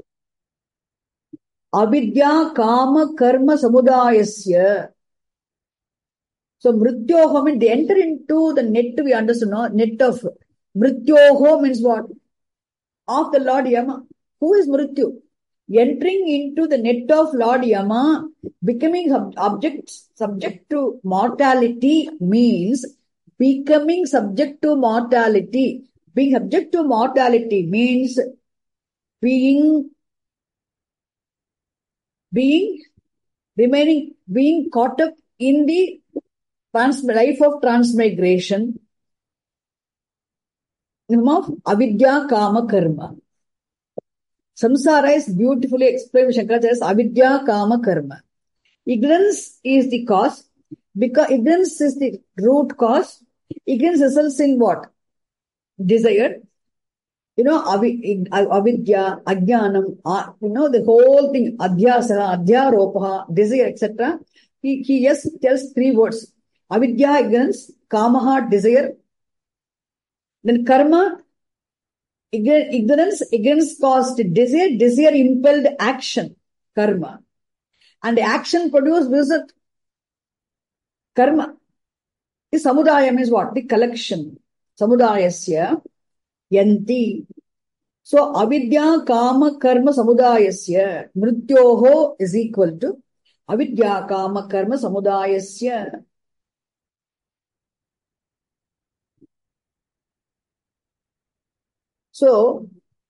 avidya kama karma samudayasya. So mrityoho means they enter into the net, we understand, no? Net of mrityoho means what? Of the Lord Yama. Who is Mrityu? Entering into the net of Lord Yama, becoming object, subject to mortality means becoming subject to mortality. Being subject to mortality means being, being, remaining, being caught up in the trans, life of transmigration of avidya kama karma. Samsara is beautifully explained by Shankaracharya as avidya kama karma. Ignorance is the cause. Because ignorance is the root cause. Ignorance results in what? Desire. You know, avidya, ajnanam, you know, the whole thing, adhyasa, adhyaropaha, desire, et cetera. He, he just tells three words. Avidya, ignorance, kamaha, desire. Then karma, ignorance, ignorance caused desire, desire impelled action, karma. And the action produced result, karma. The samudayam is what? The collection. Samudayasya yanti. So, avidya kama karma samudayasya mrityoho is equal to avidya kama karma samudayasya. So,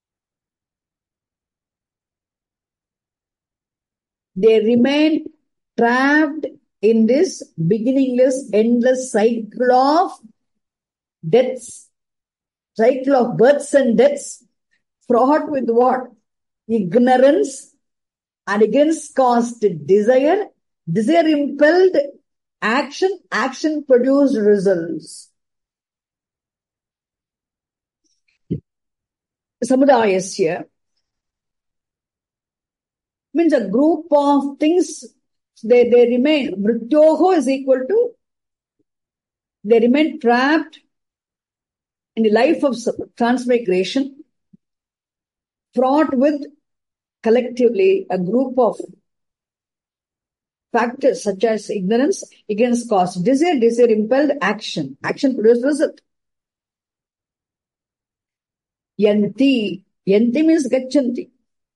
they remain trapped in this beginningless, endless cycle of deaths, cycle of births and deaths, fraught with what? Ignorance, and ignorance caused desire, desire impelled action, action produced results. Samudayasya means a group of things, they, they remain, mrityoho is equal to, they remain trapped in the life of transmigration, fraught with collectively a group of factors such as ignorance, ignorance caused desire, desire impelled action, action produced result. Yanti, yanti means gachanti.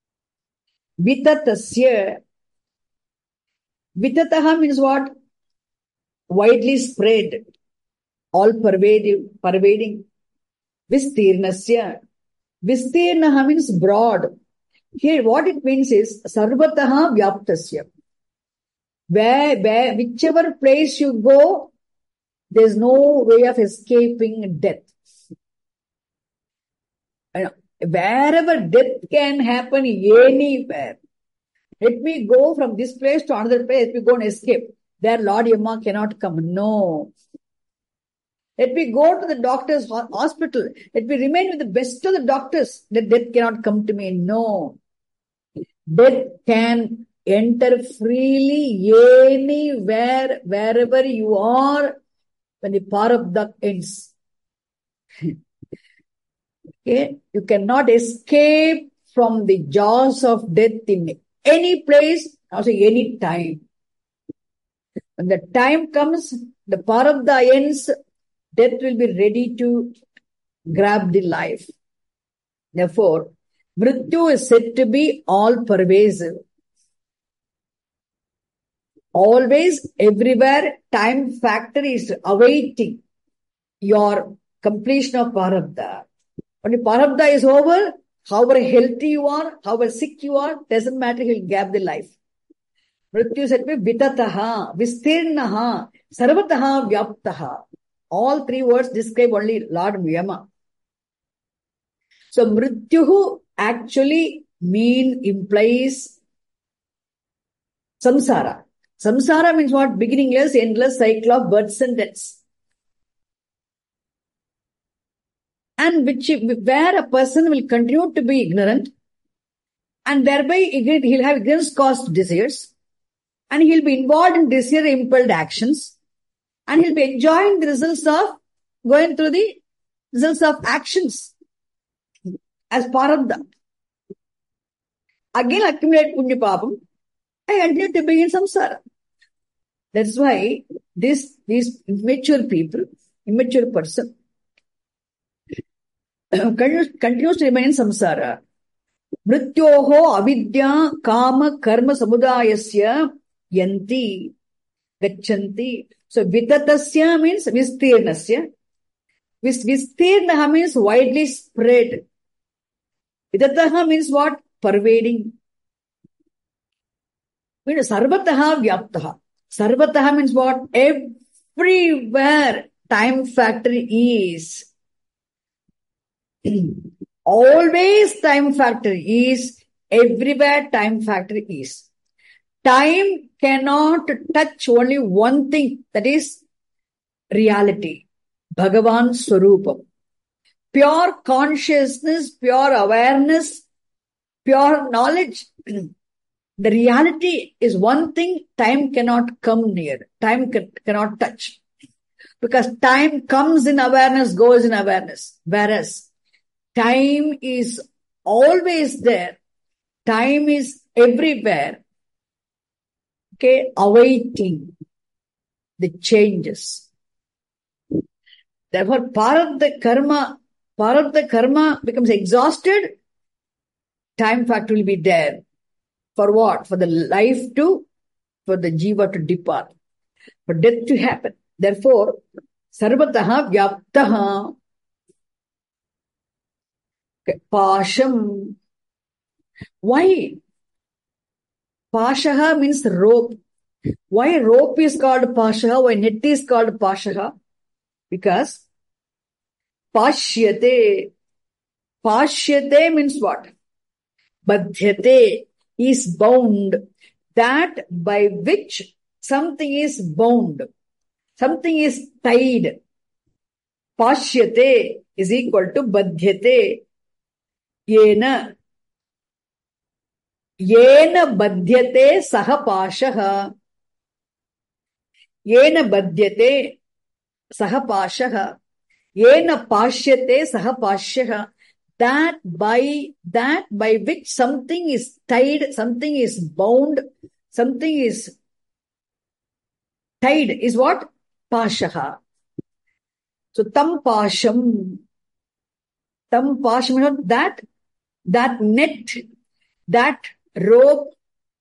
Vitatasya. Vitataha means what? Widely spread, all pervading, pervading. Vistirnasya. Vistirnaha means broad. Here what it means is sarvataha vyaptasya. Where, where, whichever place you go, there's no way of escaping death. Wherever death can happen, anywhere. Let me go from this place to another place. Let me go and escape. There Lord Yama cannot come. No. Let me go to the doctor's hospital. Let me remain with the best of the doctors. That death cannot come to me. No. Death can enter freely anywhere, wherever you are, when the Prarabdha ends. Okay? You cannot escape from the jaws of death in any place, also any time. When the time comes, the Prarabdha ends, death will be ready to grab the life. Therefore, Mrityu is said to be all-pervasive. Always, everywhere, time factor is awaiting your completion of Prarabdha. When the Prarabdha is over, however healthy you are, however sick you are, doesn't matter, he'll grab the life. Mrityu said to be vitataha, vistirnaha, sarvataha, vyaptaha. All three words describe only Lord Yama. So Mrityuhu actually mean, implies samsara. Samsara means what? Beginningless, endless cycle of births and deaths. And which, where a person will continue to be ignorant, and thereby he'll have ignorance caused desires, and he'll be involved in desire impelled actions, and he'll be enjoying the results of going through the results of actions as Prarabdha. Again accumulate punya papam, I continue to be in samsara. That's why this, these immature people, immature person, continues to remain in samsara. Mrityoho avidya kama karma samudayasya yanti gachanti. So Vitatasya means Vistirnasya. Vis Vistirnaha means widely spread. Vidataha means what? Pervading. Means Sarvataha Vyaptaha. Sarvataha means what? Everywhere time factor is. Always time factor is. Everywhere time factor is. Time cannot touch only one thing, that is reality. Bhagavan Swarupam. Pure consciousness, pure awareness, pure knowledge. The reality is one thing time cannot come near. Time can, cannot touch. Because time comes in awareness, goes in awareness. Whereas time is always there. Time is everywhere. Okay, awaiting the changes. Therefore, part of the karma, part of the karma becomes exhausted. Time factor will be there. For what? For the life to, for the jiva to depart. For death to happen. Therefore, sarvataha vyaptaha. Okay, pasham. Why? Pashaha means rope. Why rope is called pashaha? Why net is called pashaha? Because pashyate. Pashyate means what? Badhyate is bound. That by which something is bound. Something is tied. Pashyate is equal to badhyate. Yena. Yena badhyate saha pashaha. Yena badhyate saha pashaha. Yena pashyate saha pashaha. That by, that by which something is tied, something is bound, something is tied is what? Pashaha. So tam pasham. Tam pasham, that, that net, that rope,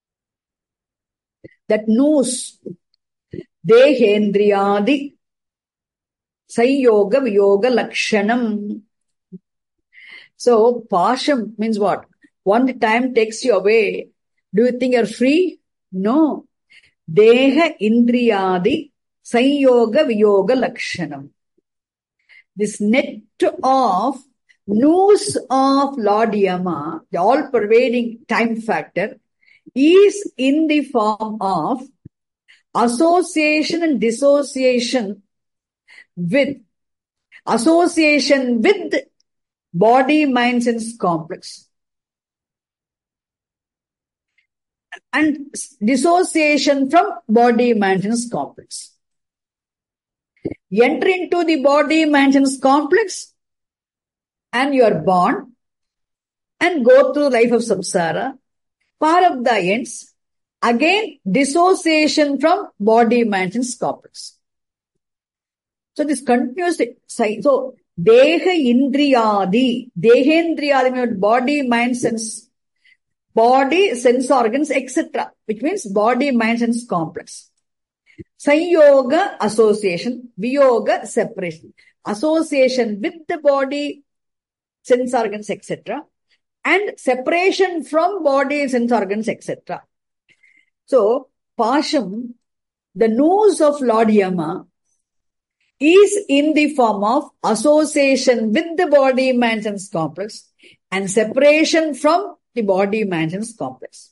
that noose, dehendriyadi, sayoga viyoga lakshanam. So, pasham means what? One time takes you away. Do you think you're free? No. Deha indriyadi, sayoga viyoga lakshanam. This net of noose of Lord Yama, the all-pervading time factor, is in the form of association and dissociation with, association with body, mind, sense complex. And dissociation from body, mind, sense complex. Enter into the body, mind, sense complex, and you are born and go through life of samsara. Prarabdha ends. Again, dissociation from body, mind, sense complex. So this continuous, so deha indriyadi, dehendriyadi means body, mind, sense, body, sense organs, et cetera, which means body, mind, sense complex. Sanyoga, association, viyoga, separation. Association with the body, sense organs, et cetera, and separation from body, sense organs, et cetera. So, Pasham, the noose of Lord Yama, is in the form of association with the body, mind, sense complex and separation from the body, mind, sense complex.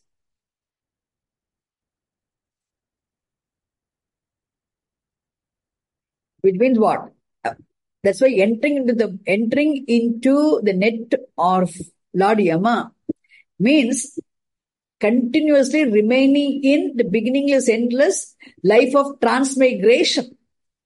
Which means what? That's why entering into the entering into the net of Lord Yama means continuously remaining in the beginningless, endless life of transmigration.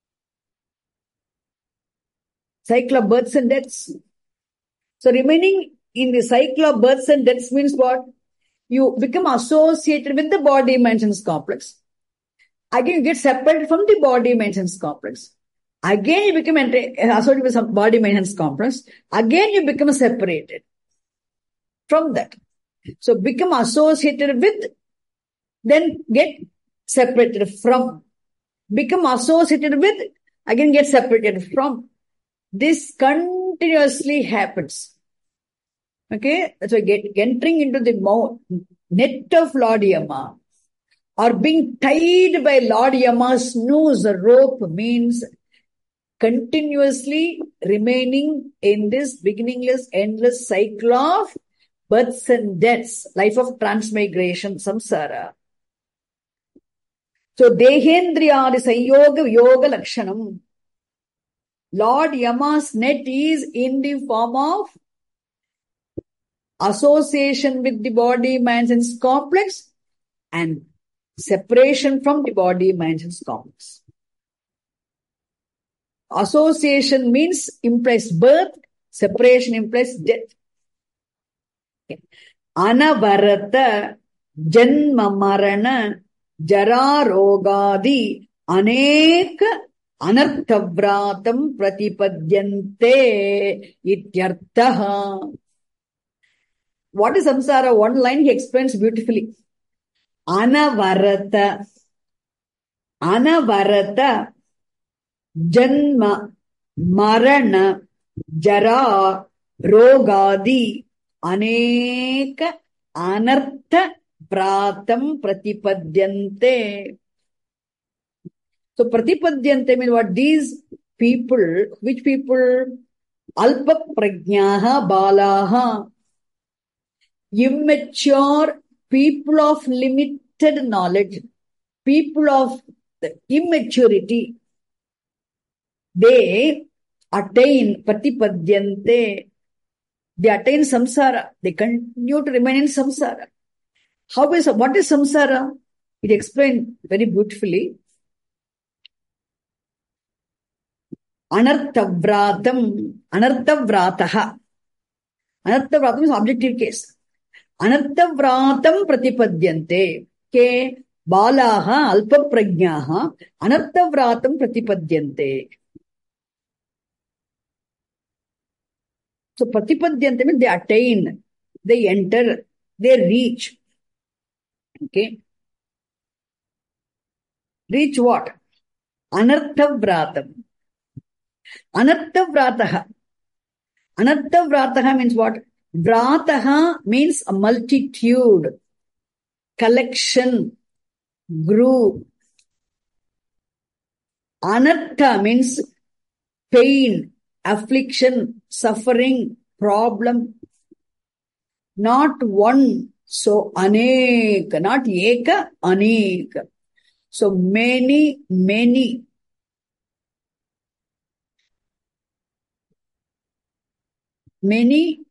Cycle of births and deaths. So remaining in the cycle of births and deaths means what? You become associated with the body, mind, sense complex. Again, you get separated from the body, mind, sense complex. Again, you become associated with some body, mind, sense complex. Again, you become separated from that. So become associated with, then get separated from. become associated with, again get separated from. This continuously happens. Okay, that's why get, entering into the mouth, net of Lord Yama or being tied by Lord Yama's noose, the rope, means continuously remaining in this beginningless, endless cycle of births and deaths, life of transmigration, samsara. So, Dehendriyadi Sanyoga Yoga Lakshanam. Lord Yama's net is in the form of association with the body, mind, sense complex and separation from the body, mind, sense complex. Association means implies birth, separation implies death. Okay. Anavarata janma marana jara rogadi aneka anarthavratam pratipadyante ityartaha. What is samsara? One line he explains beautifully. Anavarata, anavarata, janma, marana, jara, rogadi, aneka, anartha, pratam, pratipadyante. So, pratipadyante means what? These people, which people? Alpa prajnaha balaha. Immature people of limited knowledge, people of immaturity, they attain pratipadyante, they attain samsara, they continue to remain in samsara. How is, what is samsara? It explained very beautifully. Anarthavratam, anarthavrataha. Anarthavratam is objective case. Anarthavratam pratipadyante. Ke balaha alpa prajnaha anarthavratam pratipadyante. So pratipadyante means they attain, they enter, they reach. Okay. Reach what? Anarthavratam. Anarthavrataha. Anarthavrataha means what? Vrataha means a multitude, collection, group. Anartha means pain, affliction, suffering, problem. Not one, so aneka, not eka, aneka. So many, many. Many,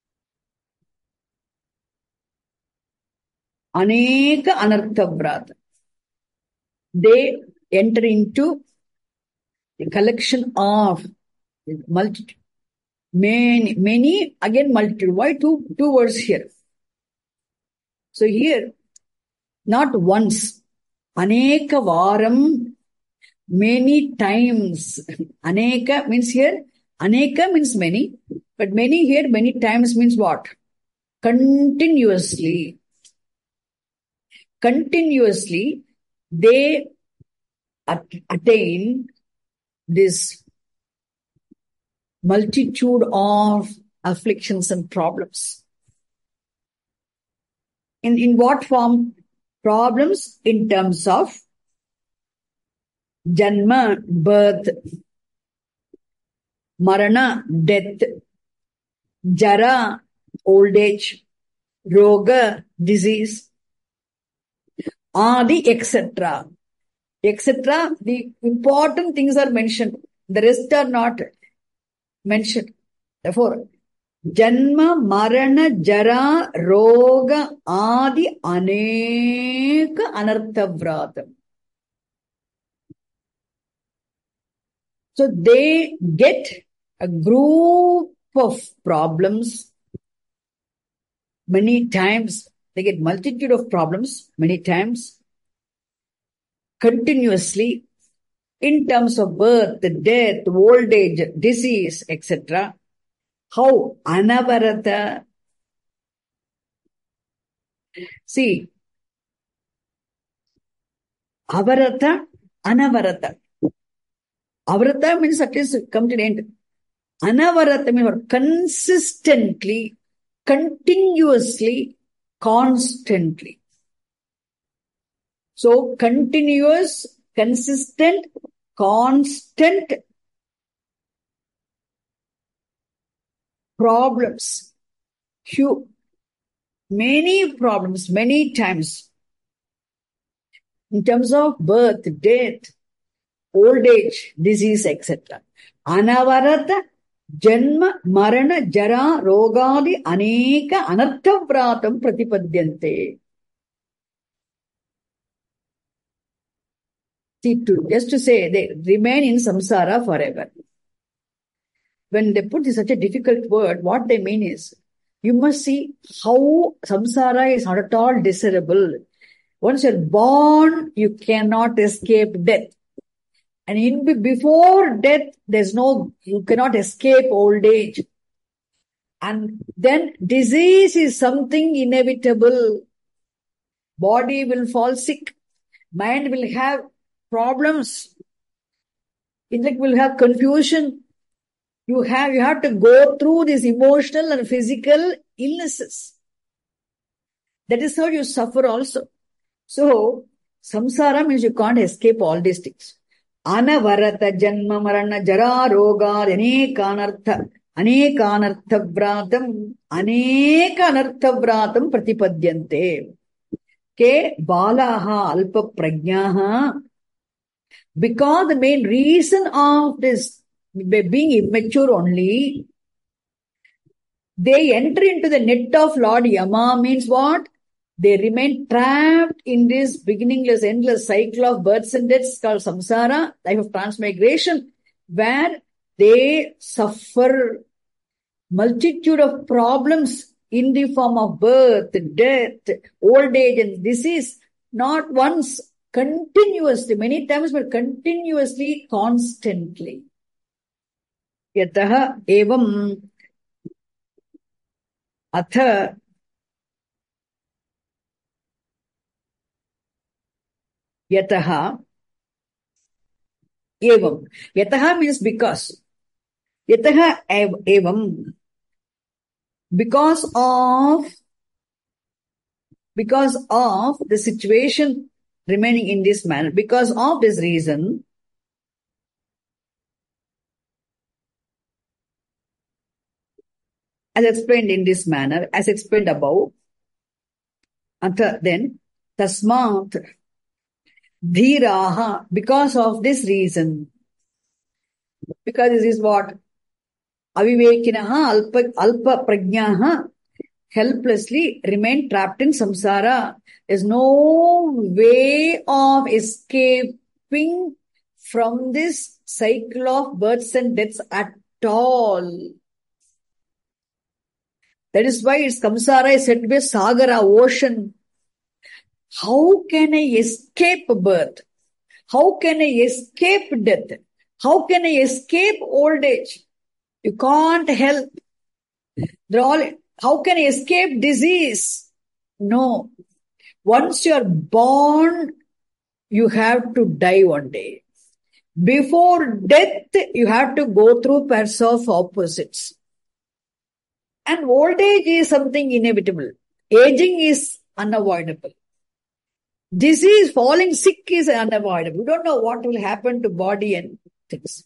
aneka anarthavrata. They enter into the collection of multitude. Many, many, again multitude. Why two, two words here? So here, not once. Aneka varam, many times. Aneka means here, aneka means many. But many here, many times means what? Continuously. Continuously, they at attain this multitude of afflictions and problems. In, in what form? Problems in terms of janma, birth, marana, death, jara, old age, roga, disease, adi, et cetera. et cetera. The important things are mentioned. The rest are not mentioned. Therefore, janma, marana, jara, roga, adi, aneka, anarthavratam. So they get a group of problems many times. They get multitude of problems many times, continuously, in terms of birth, death, old age, disease, et cetera. How? Anavarata. See, avarata Anavarata. Avarata means at least come to the end. Anavarata means consistently, continuously, constantly. So, continuous, consistent, constant problems. Few, many problems, many times. In terms of birth, death, old age, disease, et cetera. Anavarata, janma, marana, jara, rogadi, aneka, anarthavratam pratipadyante. See, to, just to say, they remain in samsara forever. When they put such a difficult word, what they mean is, you must see how samsara is not at all desirable. Once you're born, you cannot escape death. And in before death, there's no, you cannot escape old age. And then disease is something inevitable. Body will fall sick. Mind will have problems. Intellect will have confusion. You have, you have to go through these emotional and physical illnesses. That is how you suffer also. So, samsara means you can't escape all these things. Anavarata janma marana jara roga anekanartha anekanartha vratam anekanartha vratam pratipadyante. Ke balaha alpa prajnaha. Because the main reason of this being immature only, they enter into the net of Lord Yama means what? They remain trapped in this beginningless, endless cycle of births and deaths called samsara, life of transmigration, where they suffer multitude of problems in the form of birth, death, old age and disease, not once, continuously, many times, but continuously, constantly. Yataha evam atha Yataha evam. Yataha means because. Yataha evam. Because of, because of the situation remaining in this manner, because of this reason, as explained in this manner, as explained above, Atha, then, tasmat, dhiraha, because of this reason, because this is what? Avivekinaha, alpa, alpa prajnaha, helplessly remain trapped in samsara. There's no way of escaping from this cycle of births and deaths at all. That is why its samsara is said to be a sagara, ocean. How can I escape birth? How can I escape death? How can I escape old age? You can't help. They're all, how can I escape disease? No. Once you are born, you have to die one day. Before death, you have to go through pairs of opposites. And old age is something inevitable. Aging is unavoidable. Disease, falling sick is unavoidable. You don't know what will happen to body and things.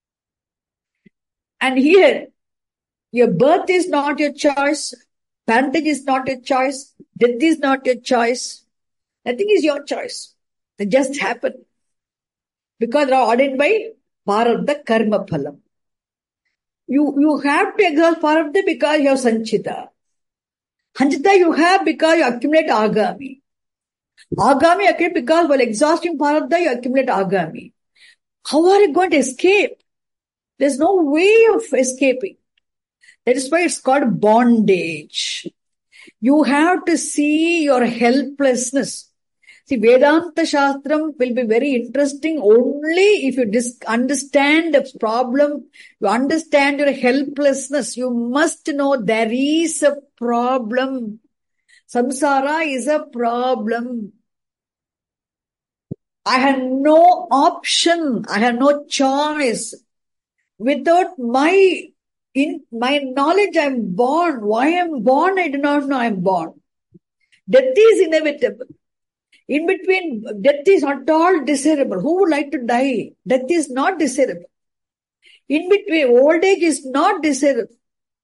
And here, your birth is not your choice. Parentage is not your choice. Death is not your choice. Nothing is your choice. They just happen. Because they are ordained by Prarabdha Karma Phalam. You, you have to exhaust Prarabdha because you have Sanchita. Sanchita you have because you accumulate Agami. Agami accumulate because while exhausting Prarabdha you accumulate Agami. How are you going to escape? There's no way of escaping. That is why it's called bondage. You have to see your helplessness. See, Vedanta Shastram will be very interesting only if you dis- understand the problem, you understand your helplessness. You must know there is a problem. Samsara is a problem. I had no option. I had no choice. Without my in my knowledge, I'm born. Why I'm born, I do not know I'm born. Death is inevitable. In between, death is not at all desirable. Who would like to die? Death is not desirable. In between, old age is not desirable.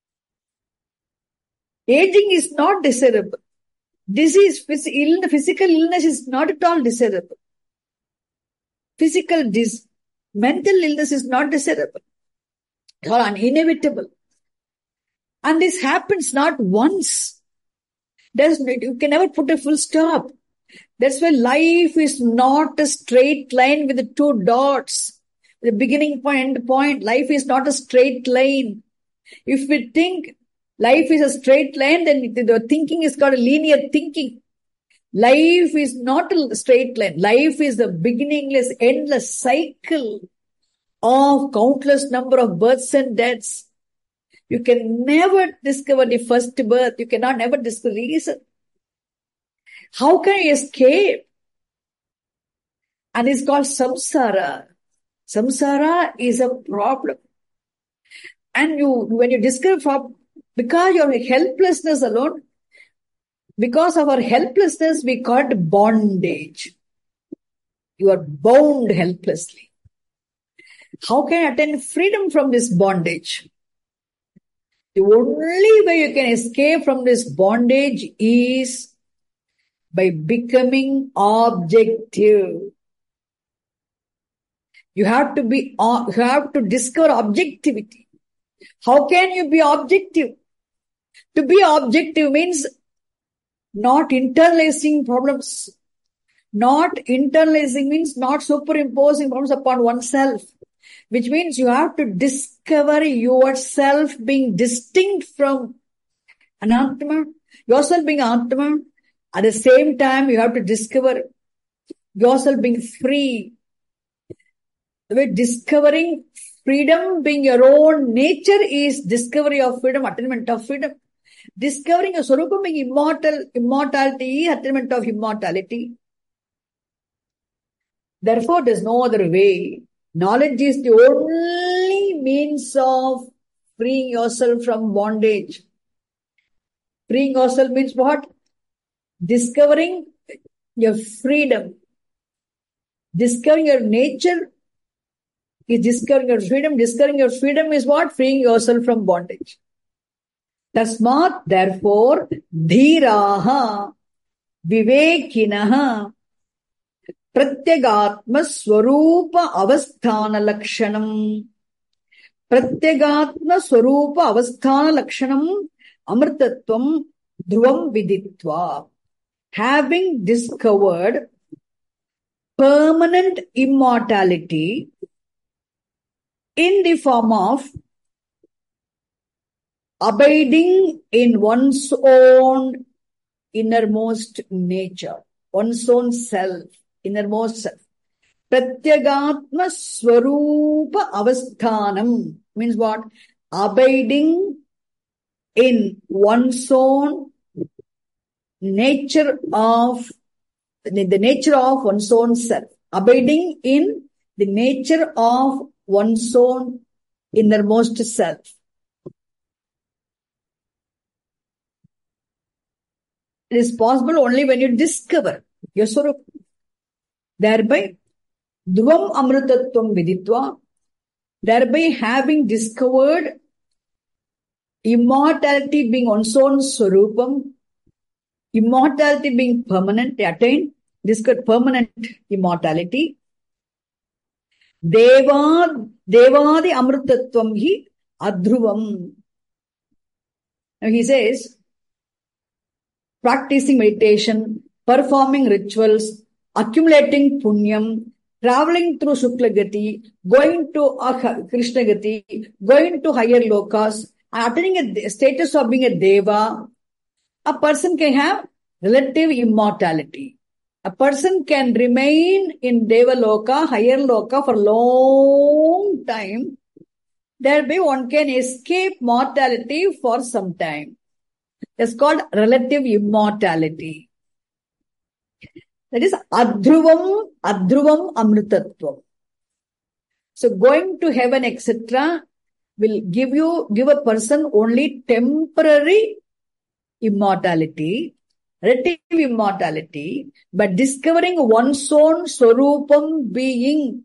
Aging is not desirable. Disease, physical illness is not at all desirable. Physical dis, mental illness is not desirable. Or inevitable. And this happens not once. There's, you can never put a full stop. That's why life is not a straight line with the two dots. The beginning point, end point. Life is not a straight line. If we think life is a straight line, then the thinking is called a linear thinking. Life is not a straight line. Life is the beginningless, endless cycle of countless number of births and deaths. You can never discover the first birth. You cannot never discover the reason. How can you escape? And it's called samsara. Samsara is a problem. And you, when you discover, because your helplessness alone, because of our helplessness, we call it bondage. You are bound helplessly. How can you attain freedom from this bondage? The only way you can escape from this bondage is by becoming objective. You have to be, you have to discover objectivity. How can you be objective? To be objective means not internalizing problems. Not internalizing means not superimposing problems upon oneself. Which means you have to discover yourself being distinct from Anatma, yourself being Atma. At the same time, you have to discover yourself being free. The way discovering freedom being your own nature is discovery of freedom, attainment of freedom. Discovering a Swarupa being immortal, immortality is attainment of immortality. Therefore, there's no other way. Knowledge is the only means of freeing yourself from bondage. Freeing yourself means what? Discovering your freedom. Discovering your nature is discovering your freedom. Discovering your freedom is what? Freeing yourself from bondage. Tasmat, therefore, dhiraha, vivekinaha, pratyagatma swarupa avasthana lakshanam. Pratyagatma swarupa avasthana lakshanam amritatvam dhruvam viditva. Having discovered permanent immortality in the form of abiding in one's own innermost nature, one's own self, innermost self. Pratyagatma swarupa avasthanam means what? Abiding in one's own nature of, the, the nature of one's own self. Abiding in the nature of one's own innermost self. It is possible only when you discover your Swarupa. Thereby, dhruvam amritatvam viditva, thereby having discovered immortality being one's own Swarupam, immortality being permanent, attained, discovered permanent immortality. Deva, devadi amritatvam hi adhruvam. Now he says, practicing meditation, performing rituals, accumulating punyam, traveling through Shuklagati, going to Krishnagati, going to higher lokas, and attaining a status of being a deva, a person can have relative immortality. A person can remain in deva loka, higher loka for a long time. Thereby one can escape mortality for some time. It's called relative immortality. That is adhruvam, adhruvam amritatvam. So going to heaven, et cetera will give you, give a person only temporary immortality, relative immortality, but discovering one's own swarupam being,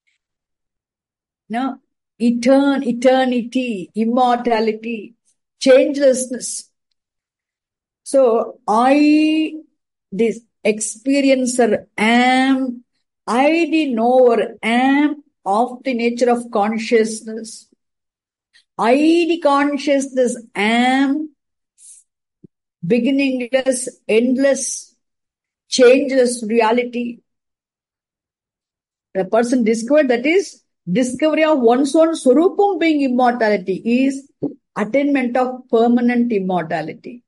no, etern, eternity, immortality, changelessness. So I, this experiencer, am, I the knower, am of the nature of consciousness. I the consciousness am beginningless, endless, changeless reality. A person discovered, that is discovery of one's own swarupam being immortality, is attainment of permanent immortality.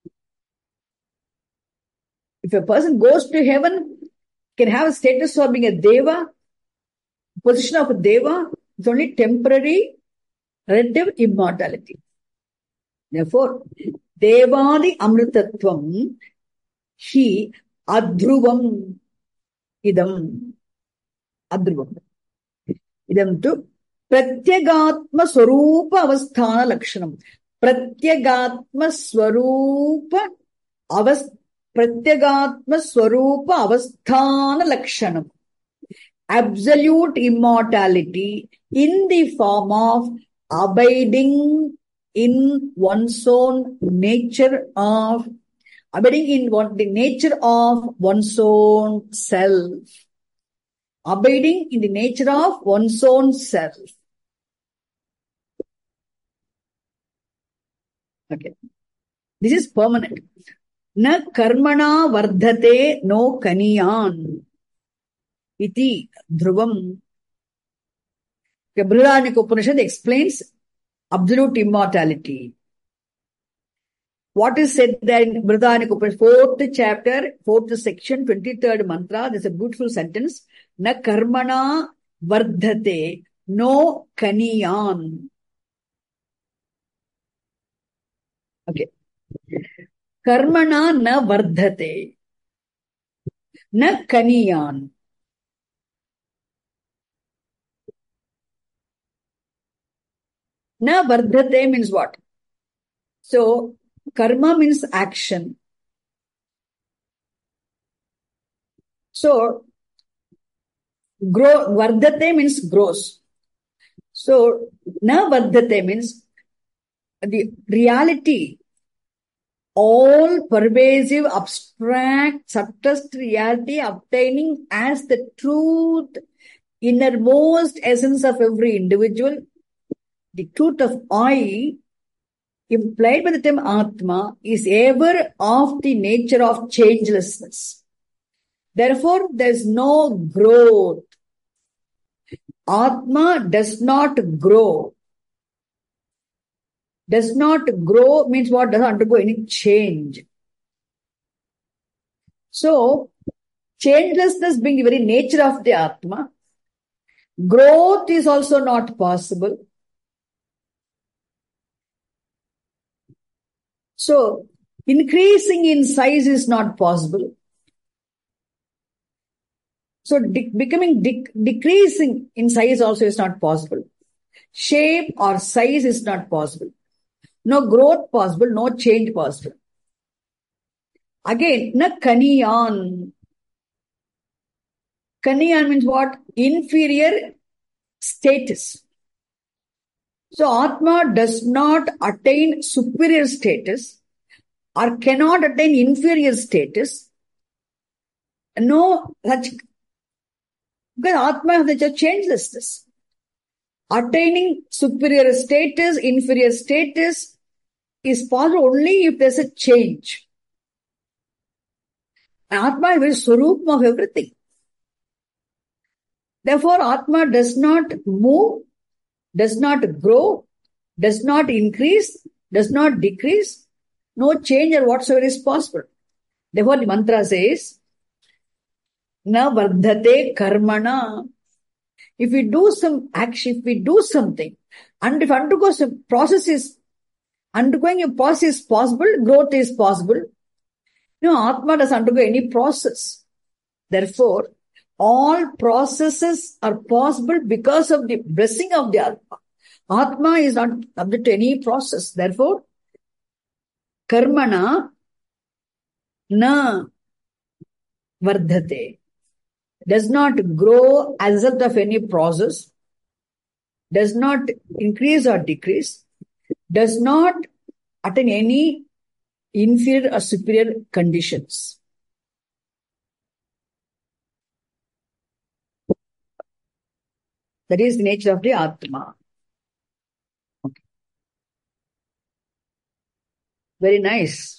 If a person goes to heaven, can have a status of being a deva, position of a deva, it's only temporary, relative immortality. Therefore, devadi amritatvam, he adhruvam idam, adhruvam. Idam tu pratyagatma swarupa avasthana lakshanam. Pratyagatma swarupa avasthana. Pratyagatma swarupa avasthana lakshanam. Absolute immortality in the form of abiding in one's own nature of, abiding in what the nature of one's own self. Abiding in the nature of one's own self. Okay. This is permanent. Na karmana vardhate no kaniyan iti dhruvam. The Brihadaranyaka Upanishad explains absolute immortality. What is said there in Brihadaranyaka Upanishad, fourth chapter, fourth section, twenty-third mantra, there's a beautiful sentence. Na karmana vardhate no kaniyan. Okay. Karmana na vardhate, na kaniyan. Na vardhate means what? So, karma means action. So, grow, vardhate means grows. So, na vardhate means the reality, all pervasive, abstract, subtlest reality obtaining as the truth, innermost essence of every individual, the truth of I, implied by the term Atma, is ever of the nature of changelessness. Therefore, there is no growth. Atma does not grow. Does not grow means what? Does not undergo any change. So, changelessness being the very nature of the Atma, growth is also not possible. So, increasing in size is not possible. So, de- becoming de- decreasing in size also is not possible. Shape or size is not possible. No growth possible, no change possible. Again, na kaniyan. Kaniyan means what? Inferior status. So, Atma does not attain superior status or cannot attain inferior status. No such, because Atma has the changelessness. Attaining superior status, inferior status is possible only if there's a change. Atma is very swarupam of everything. Therefore, Atma does not move, does not grow, does not increase, does not decrease. No change or whatsoever is possible. Therefore, the mantra says, na vardhate karmana. If we do some action, if we do something, and if undergoes a process is, undergoing a process is possible, growth is possible. No, Atma doesn't undergo any process. Therefore, all processes are possible because of the blessing of the Atma. Atma is not subject to any process. Therefore, karmana na vardhate, does not grow as a result of any process, does not increase or decrease, does not attain any inferior or superior conditions. That is the nature of the Atma. Okay. Very nice.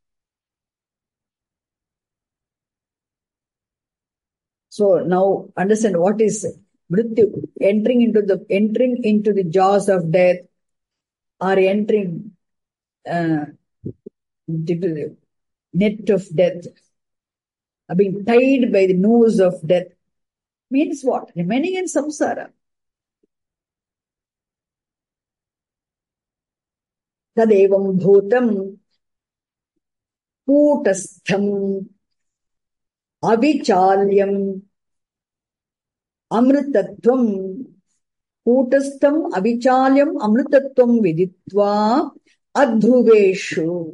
So now understand what is Mrityu, entering into the entering into the jaws of death, or entering uh, into the net of death, or being tied by the noose of death, means what? Remaining in samsara. Tadevam bhutam kutastham avichalyam amritatvam kutastham avichalyam amritatvam viditva adhruveshu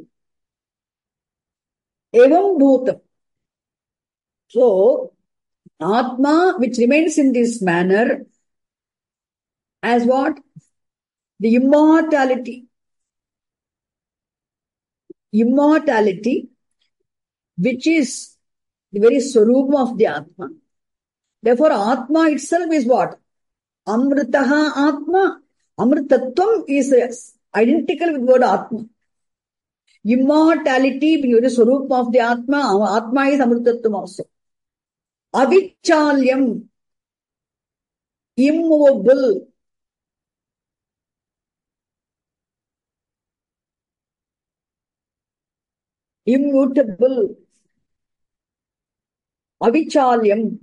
evam bhutam. So, Atma, which remains in this manner, as what? The immortality. Immortality, which is the very swarupa of the Atma. Therefore, Atma itself is what? Amritaha Atma. Amritatvam is identical with the word Atma. Immortality being the swarupa of the Atma. Atma is Amritatvam also. Avichalyam, immovable. Immutable. Avichalyam.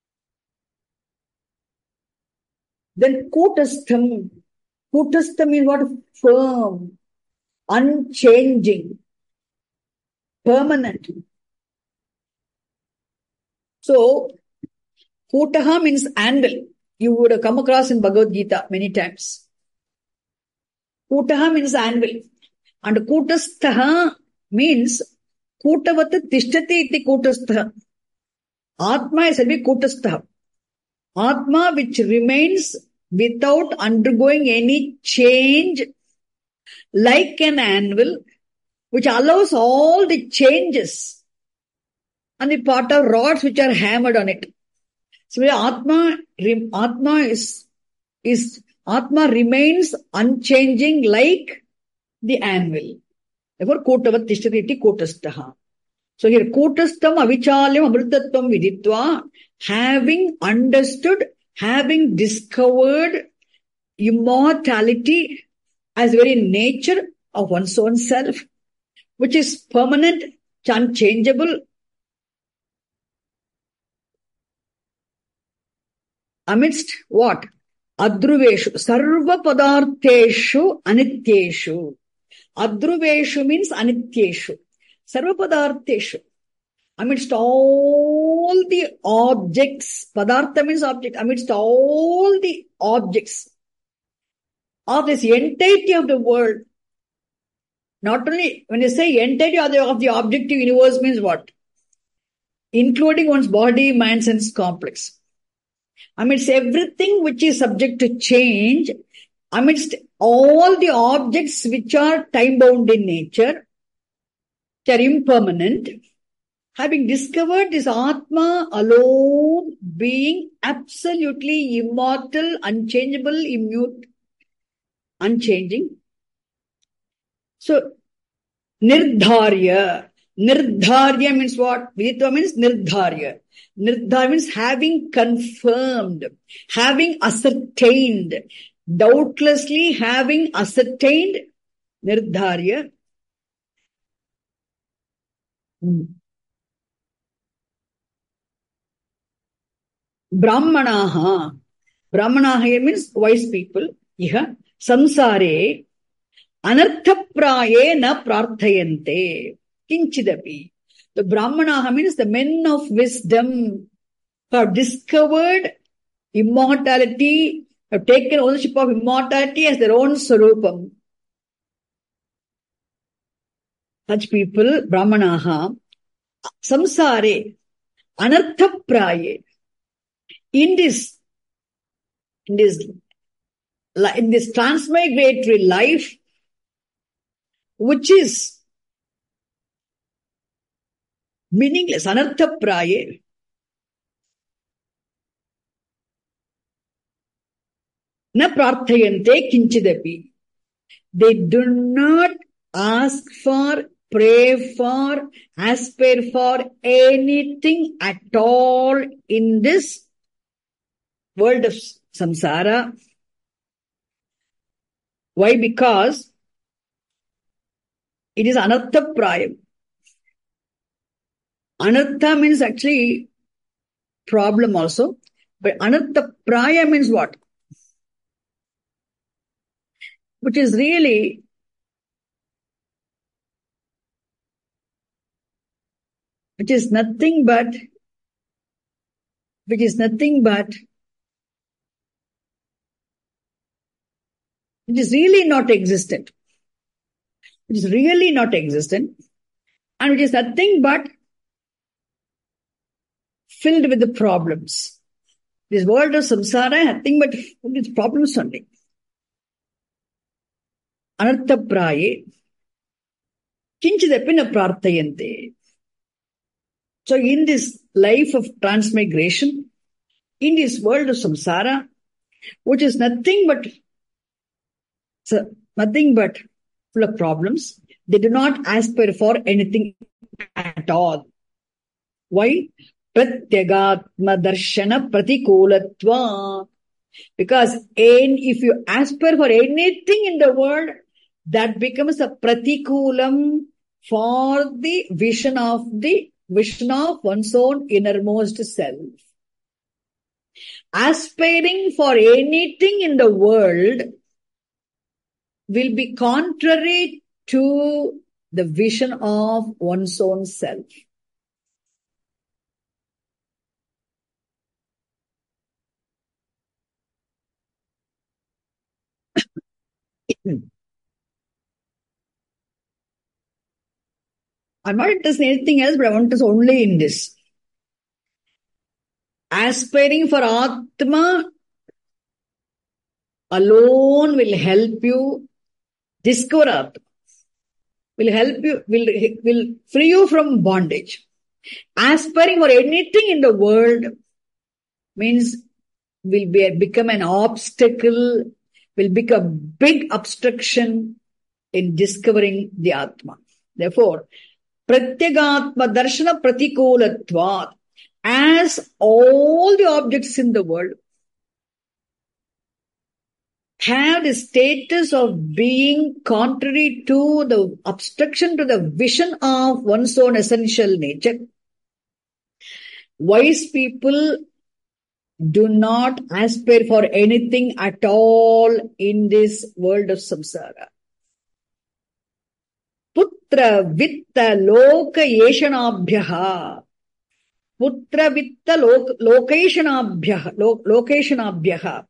Then kutastham. Kutastham is what? Firm, unchanging, permanent. So, kutaha means anvil. You would have come across in Bhagavad Gita many times. Kutaha means anvil. And kutasthaha means kutavat tishtati iti kutasthaha. Atma is said to be kutasthaha. Atma which remains without undergoing any change, like an anvil, which allows all the changes and the part of rods which are hammered on it. So Atma, Atma is, is, Atma remains unchanging like the anvil. Therefore, kotavat tishtati iti kotastaha. So here, kotastam avichalyam amritatvam viditva, having understood, having discovered immortality as very nature of one's own self, which is permanent, unchangeable, amidst what? Adhruveshu, sarva padartheshu anityeshu. Adhruveshu means anityeshu. Sarva padartheshu. Amidst all the objects, padartha means object, amidst all the objects of this entirety of the world, not only, when you say entirety of the, of the objective universe means what? Including one's body, mind, sense complex. Amidst everything which is subject to change, amidst all the objects which are time-bound in nature, which are impermanent, having discovered this Atma alone being absolutely immortal, unchangeable, immute, unchanging. So, nirdharya. Nirdharya means what? Viditva means nirdharya. Nirdharya means having confirmed, having ascertained, doubtlessly having ascertained, nirdharya. Hmm. Brahmanaha. Brahmanaha here means wise people. Iha samsare anarthapraye na prarthayante kinchidapi. The Brahmanaha means the men of wisdom who have discovered immortality, have taken ownership of immortality as their own Swarupam. Such people, Brahmanaha, samsare, anarthapraye, in this, in this, in this transmigratory life, which is meaningless, anarthapraye, na prarthayante kinchidapi. They do not ask for, pray for, aspire for anything at all in this world of samsara. Why? Because it is anartha prayam. Anartha means actually problem also. But anartha praya means what? Which is really which is nothing but which is nothing but which is really not existent. Which is really not existent, and which is nothing but filled with the problems. This world of samsara, nothing but with problems only. Anartha praye, kinchidapi na prarthayante. So in this life of transmigration, in this world of samsara, which is nothing but so nothing but full of problems, they do not aspire for anything at all. Why? Pratyagatma darshana pratikulatva. Because if you aspire for anything in the world, that becomes a pratikulam for the vision of the vision of one's own innermost self. Aspiring for anything in the world will be contrary to the vision of one's own self. I'm not interested in anything else, but I want us only in this. Aspiring for Atma alone will help you discover Atma. Will help you, will, will free you from bondage. Aspiring for anything in the world means will be, become an obstacle, will become a big obstruction in discovering the Atma. Therefore, Pratyagatma darshana pratikulatvat, as all the objects in the world have the status of being contrary to the obstruction to the vision of one's own essential nature, wise people do not aspire for anything at all in this world of samsara. Putra vitta loka yeshanabhyaha. Putra vitta lokeshanabhyaha. Lokeshanabhyaha.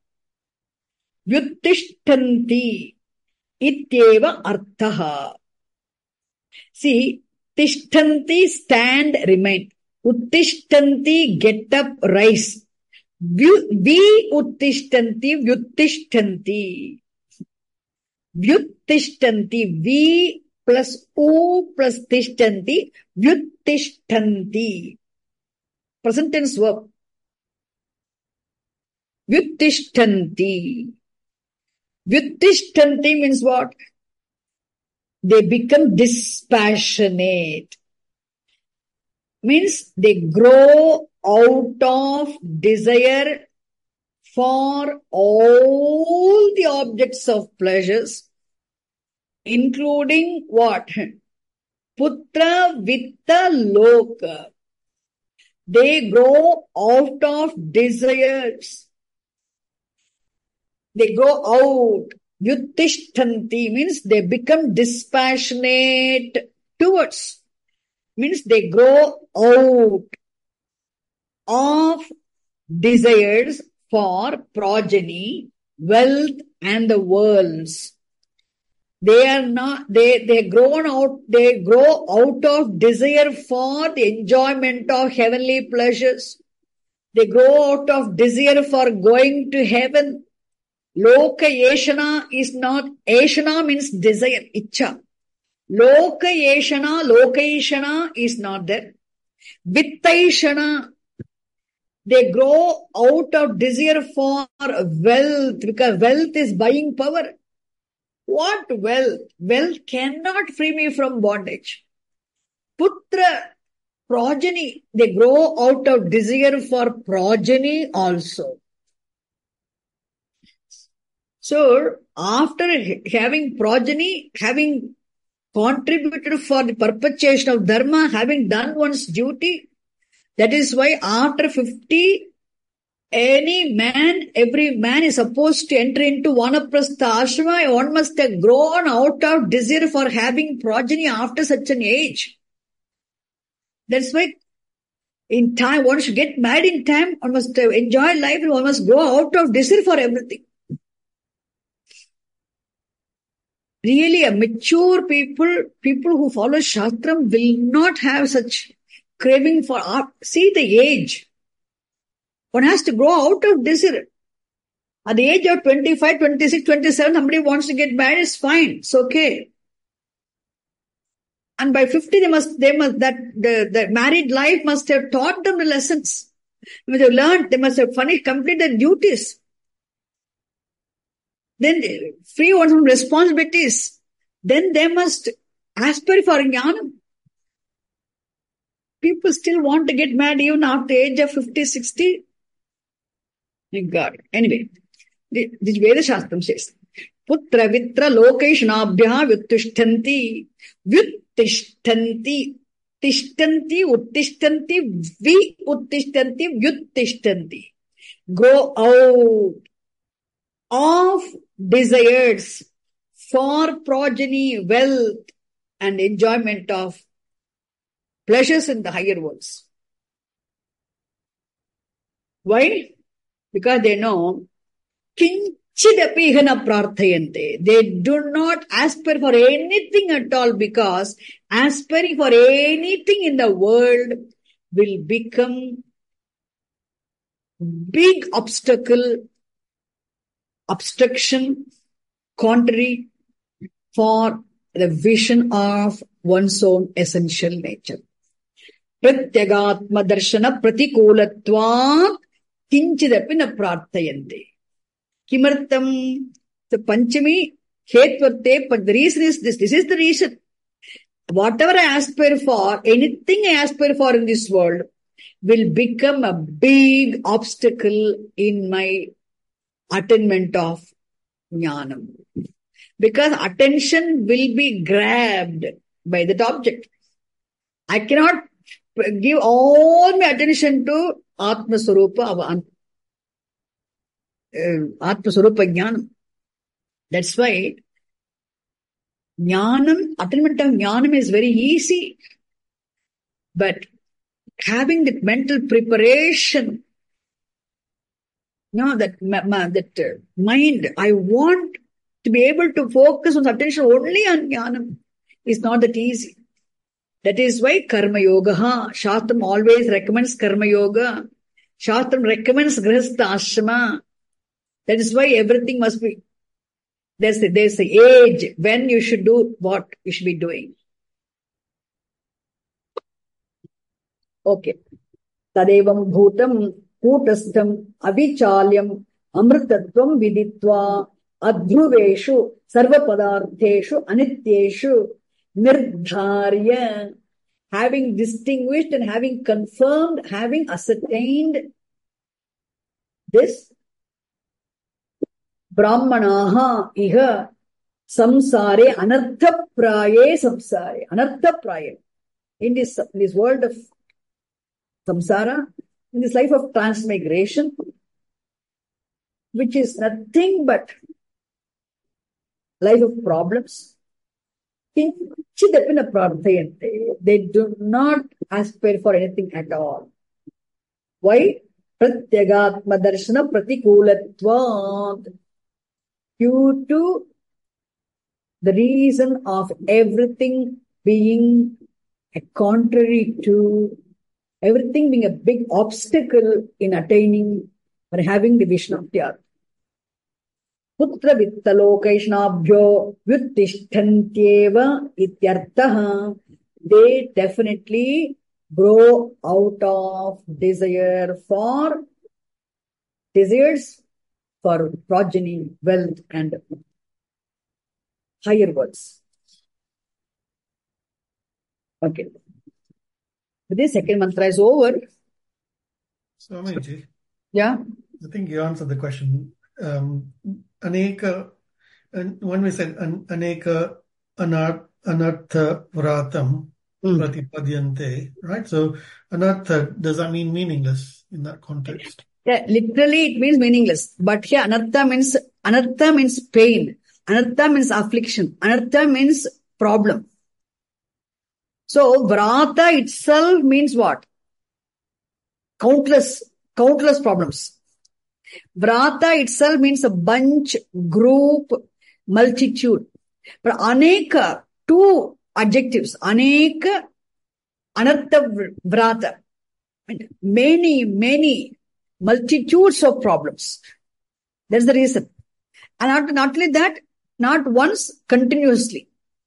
Vyuttishtanti ityeva arthaha. See, tishtanti, stand, remain. Uttishtanti, get up, rise. Vi uttishtanti, vyuttishtanti. Vyuttishtanti, vi plus u plus tishtanti, vyuttishtanti. Present tense verb. Vyuttishtanti. Vyuttishtanti means what? They become dispassionate. Means they grow out of desire for all the objects of pleasures, including what? Putra vitta loka. They grow out of desires. They go out. Yuttishtanti means they become dispassionate towards. means they grow out of desires for progeny, wealth, and the worlds. They are not, they, they grown out, they grow out of desire for the enjoyment of heavenly pleasures. They grow out of desire for going to heaven. Loka yeshana is not, yeshana means desire, icha. Loka yeshana, lokaishana is not there. Vittaishana, they grow out of desire for wealth, because wealth is buying power. What wealth? Wealth cannot free me from bondage. Putra, progeny, they grow out of desire for progeny also. So, after having progeny, having contributed for the perpetuation of dharma, having done one's duty, that is why after fifty, any man, every man is supposed to enter into vanaprastha ashrama. One must have grown out of desire for having progeny after such an age. That's why in time, one should get married in time, one must enjoy life, and one must grow out of desire for everything. Really, a mature people, people who follow Shastram will not have such craving for art. See the age. One has to grow out of desire. At the age of twenty-five, twenty-six, twenty-seven, somebody wants to get married, it's fine. It's okay. And by fifty, they must, they must, that, the, the married life must have taught them the lessons. They must have learned, they must have finished, completed their duties. Then free one from responsibilities. Then they must aspire for jnana. People still want to get married even after the age of fifty, sixty. Thank God. Anyway, this Veda Shastram says, Putra vitra lokaishnabhya vyuttishtanti, vyuttishtanti, tishtanti, uttishtanti, vi uttishtanti, vyuttishtanti. Grow out of desires for progeny, wealth, and enjoyment of pleasures in the higher worlds. Why? Because they know, kinchidapi ihana prarthayante. They do not aspire for anything at all, because aspiring for anything in the world will become big obstacle, obstruction, contrary for the vision of one's own essential nature. Pratyagatma darshana pratikulatvat kinchidapi na prarthayante. Kimartam? The Panchami Hetvarte, but the reason is this. This is the reason. Whatever I aspire for, anything I aspire for in this world will become a big obstacle in my attainment of jnanam. Because attention will be grabbed by that object. I cannot give all my attention to Atma Swarupa, uh, Atma Swarupa Jnanam. That's why Jnanam, attainment of Jnanam is very easy. But having that mental preparation, you know, that, that uh, mind, I want to be able to focus on attention only on Jnanam, is not that easy. That is why Karma Yoga, Shastram always recommends Karma Yoga. Shastram recommends Grihastha Ashrama. That is why everything must be, there's the, there's the age when you should do what you should be doing. Okay. Tadevam bhutam kutastham avichalyam amritatvam viditva adhruveshu sarva padartheshu anityeshu nirdharya, having distinguished and having confirmed, having ascertained this, brahmanaha iha samsare anartha praye samsare, anartha praye, in this, in this world of samsara, in this life of transmigration, which is nothing but life of problems. kinchidapina prarthayante. They do not aspire for anything at all. Why? Pratyagatma darshana pratikulatvat. Due to the reason of everything being a contrary to, everything being a big obstacle in attaining or having the vision of the earth. Putra vittalokaishnabhyo vyuttishtantyeva ityartaha. They definitely grow out of desire for, desires for progeny, wealth, and higher worlds. Okay. This second mantra is over. Swamiji, yeah. I think you answered the question. Um, aneka, and when we said an, aneka anartha vratam mm. pratipadyante, right? So anartha, does that mean meaningless in that context? Yeah, literally it means meaningless. But here anartha means, anartha means pain. Anartha means affliction. Anartha means problem. So vrata itself means what? Countless, countless problems. Vrata itself means a bunch, group, multitude. But aneka, two adjectives. Aneka, anartha vrata. Many, many, multitudes of problems. That's the reason. And not, not only that, not once, continuously.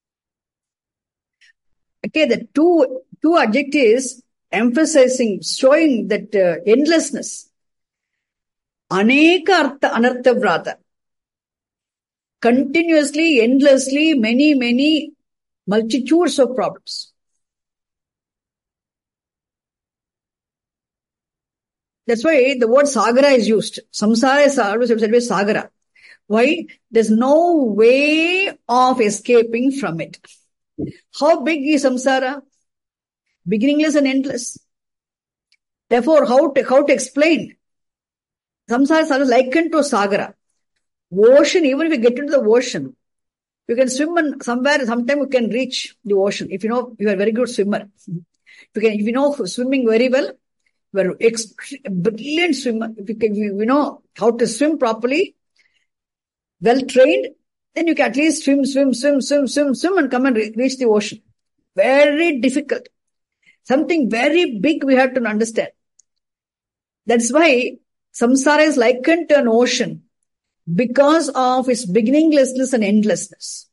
Okay, the two, two adjectives emphasizing, showing that uh, endlessness. Aneka artha anartha vrata. Continuously, endlessly, many, many multitudes of problems. That's why the word sagara is used. Samsara is always said as sagara. Why? There's no way of escaping from it. How big is samsara? Beginningless and endless. Therefore, how to, how to explain? Samsara is always likened to a sagara. Ocean, even if you get into the ocean, you can swim and somewhere, sometime you can reach the ocean. If you know, you are a very good swimmer. If you can, if you know swimming very well, you are a brilliant swimmer. If you, can, if you know how to swim properly, well trained, then you can at least swim, swim, swim, swim, swim, swim and come and re- reach the ocean. Very difficult. Something very big we have to understand. That's why samsara is likened to an ocean because of its beginninglessness and endlessness.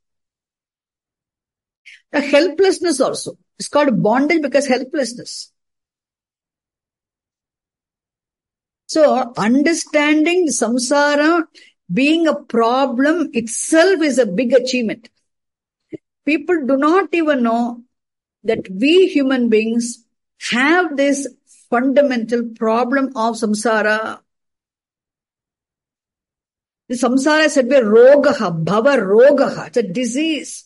The helplessness also. It's called bondage because helplessness. So, understanding samsara being a problem itself is a big achievement. People do not even know that we human beings have this fundamental problem of samsara. The samsara is said to be rogaha, bhava rogaha. It's a disease.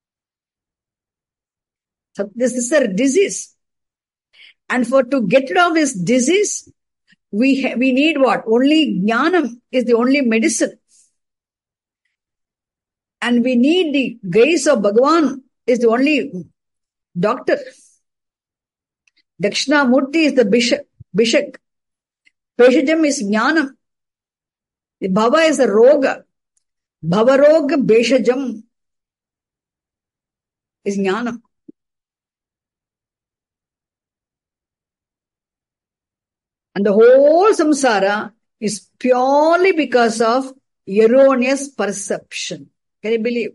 So this is a disease. And for to get rid of this disease, we ha- we need what? Only jnanam is the only medicine. And we need the grace of Bhagavan is the only doctor. Dakshinamurti is the bishop. bishop. Beshajam is jnanam. The bhava is a roga. Bhavaroga beshajam is jnanam. And the whole samsara is purely because of erroneous perception. Can you believe?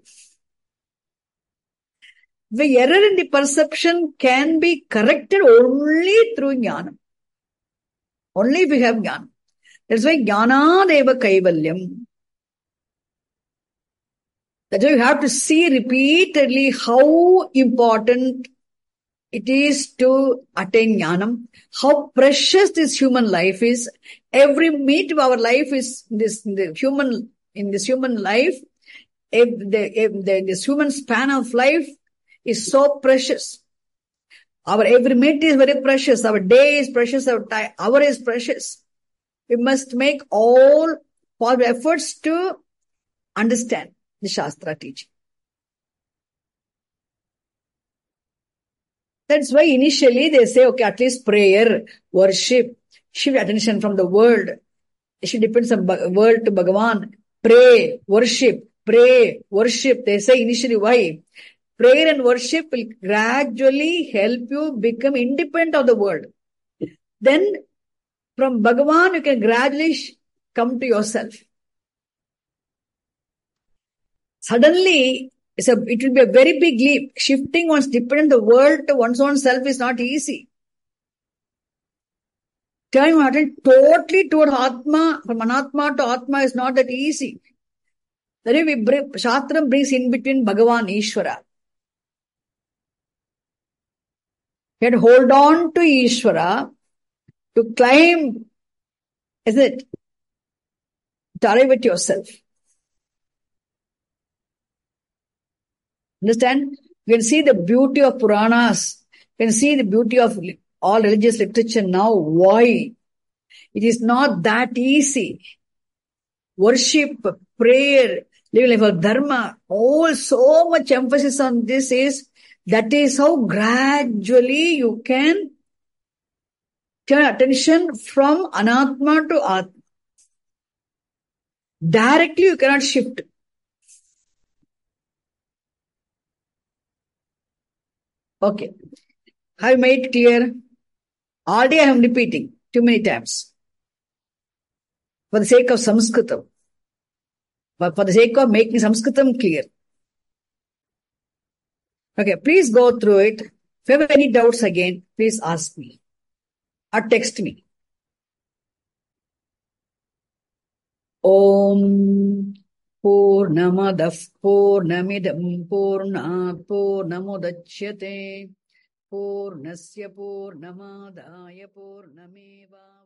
The error in the perception can be corrected only through jnana. Only if we have jnana. That's why jnanadeva kaivalyam. That's why you have to see repeatedly how important it is to attain jnanam, how precious this human life is. Every minute of our life is this the human in this human life. If the, if the this human span of life is so precious. Our every minute is very precious. Our day is precious. Our time, hour is precious. We must make all possible efforts to understand the Shastra teaching. That's why initially they say, okay, at least prayer, worship, shift attention from the world. It should depend on the world to Bhagavan. Pray, worship, pray, worship. They say initially why? Prayer and worship will gradually help you become independent of the world. Then from Bhagavan, you can gradually come to yourself. Suddenly, it's a, it will be a very big leap. Shifting one's dependent on the world to one's own self is not easy. Turning your attention totally toward Atma, from Anatma to Atma is not that easy. That is, we bring, Shastram brings in between Bhagavan, Ishvara. You have to hold on to Ishvara to climb, isn't it? To arrive at yourself. Understand? You can see the beauty of Puranas. You can see the beauty of all religious literature now. Why? It is not that easy. Worship, prayer, living life of dharma, all so much emphasis on this is, that is how gradually you can turn attention from Anatma to Atma. Directly you cannot shift. Okay. Have you made it clear? Already I am repeating too many times. For the sake of Sanskritam. But for the sake of making Sanskritam clear. Okay, please go through it. If you have any doubts again, please ask me. Or text me. Om Purnamadav Purnamidam Purnat Purnamudachyate Purnasya Purnamadaya Purnameva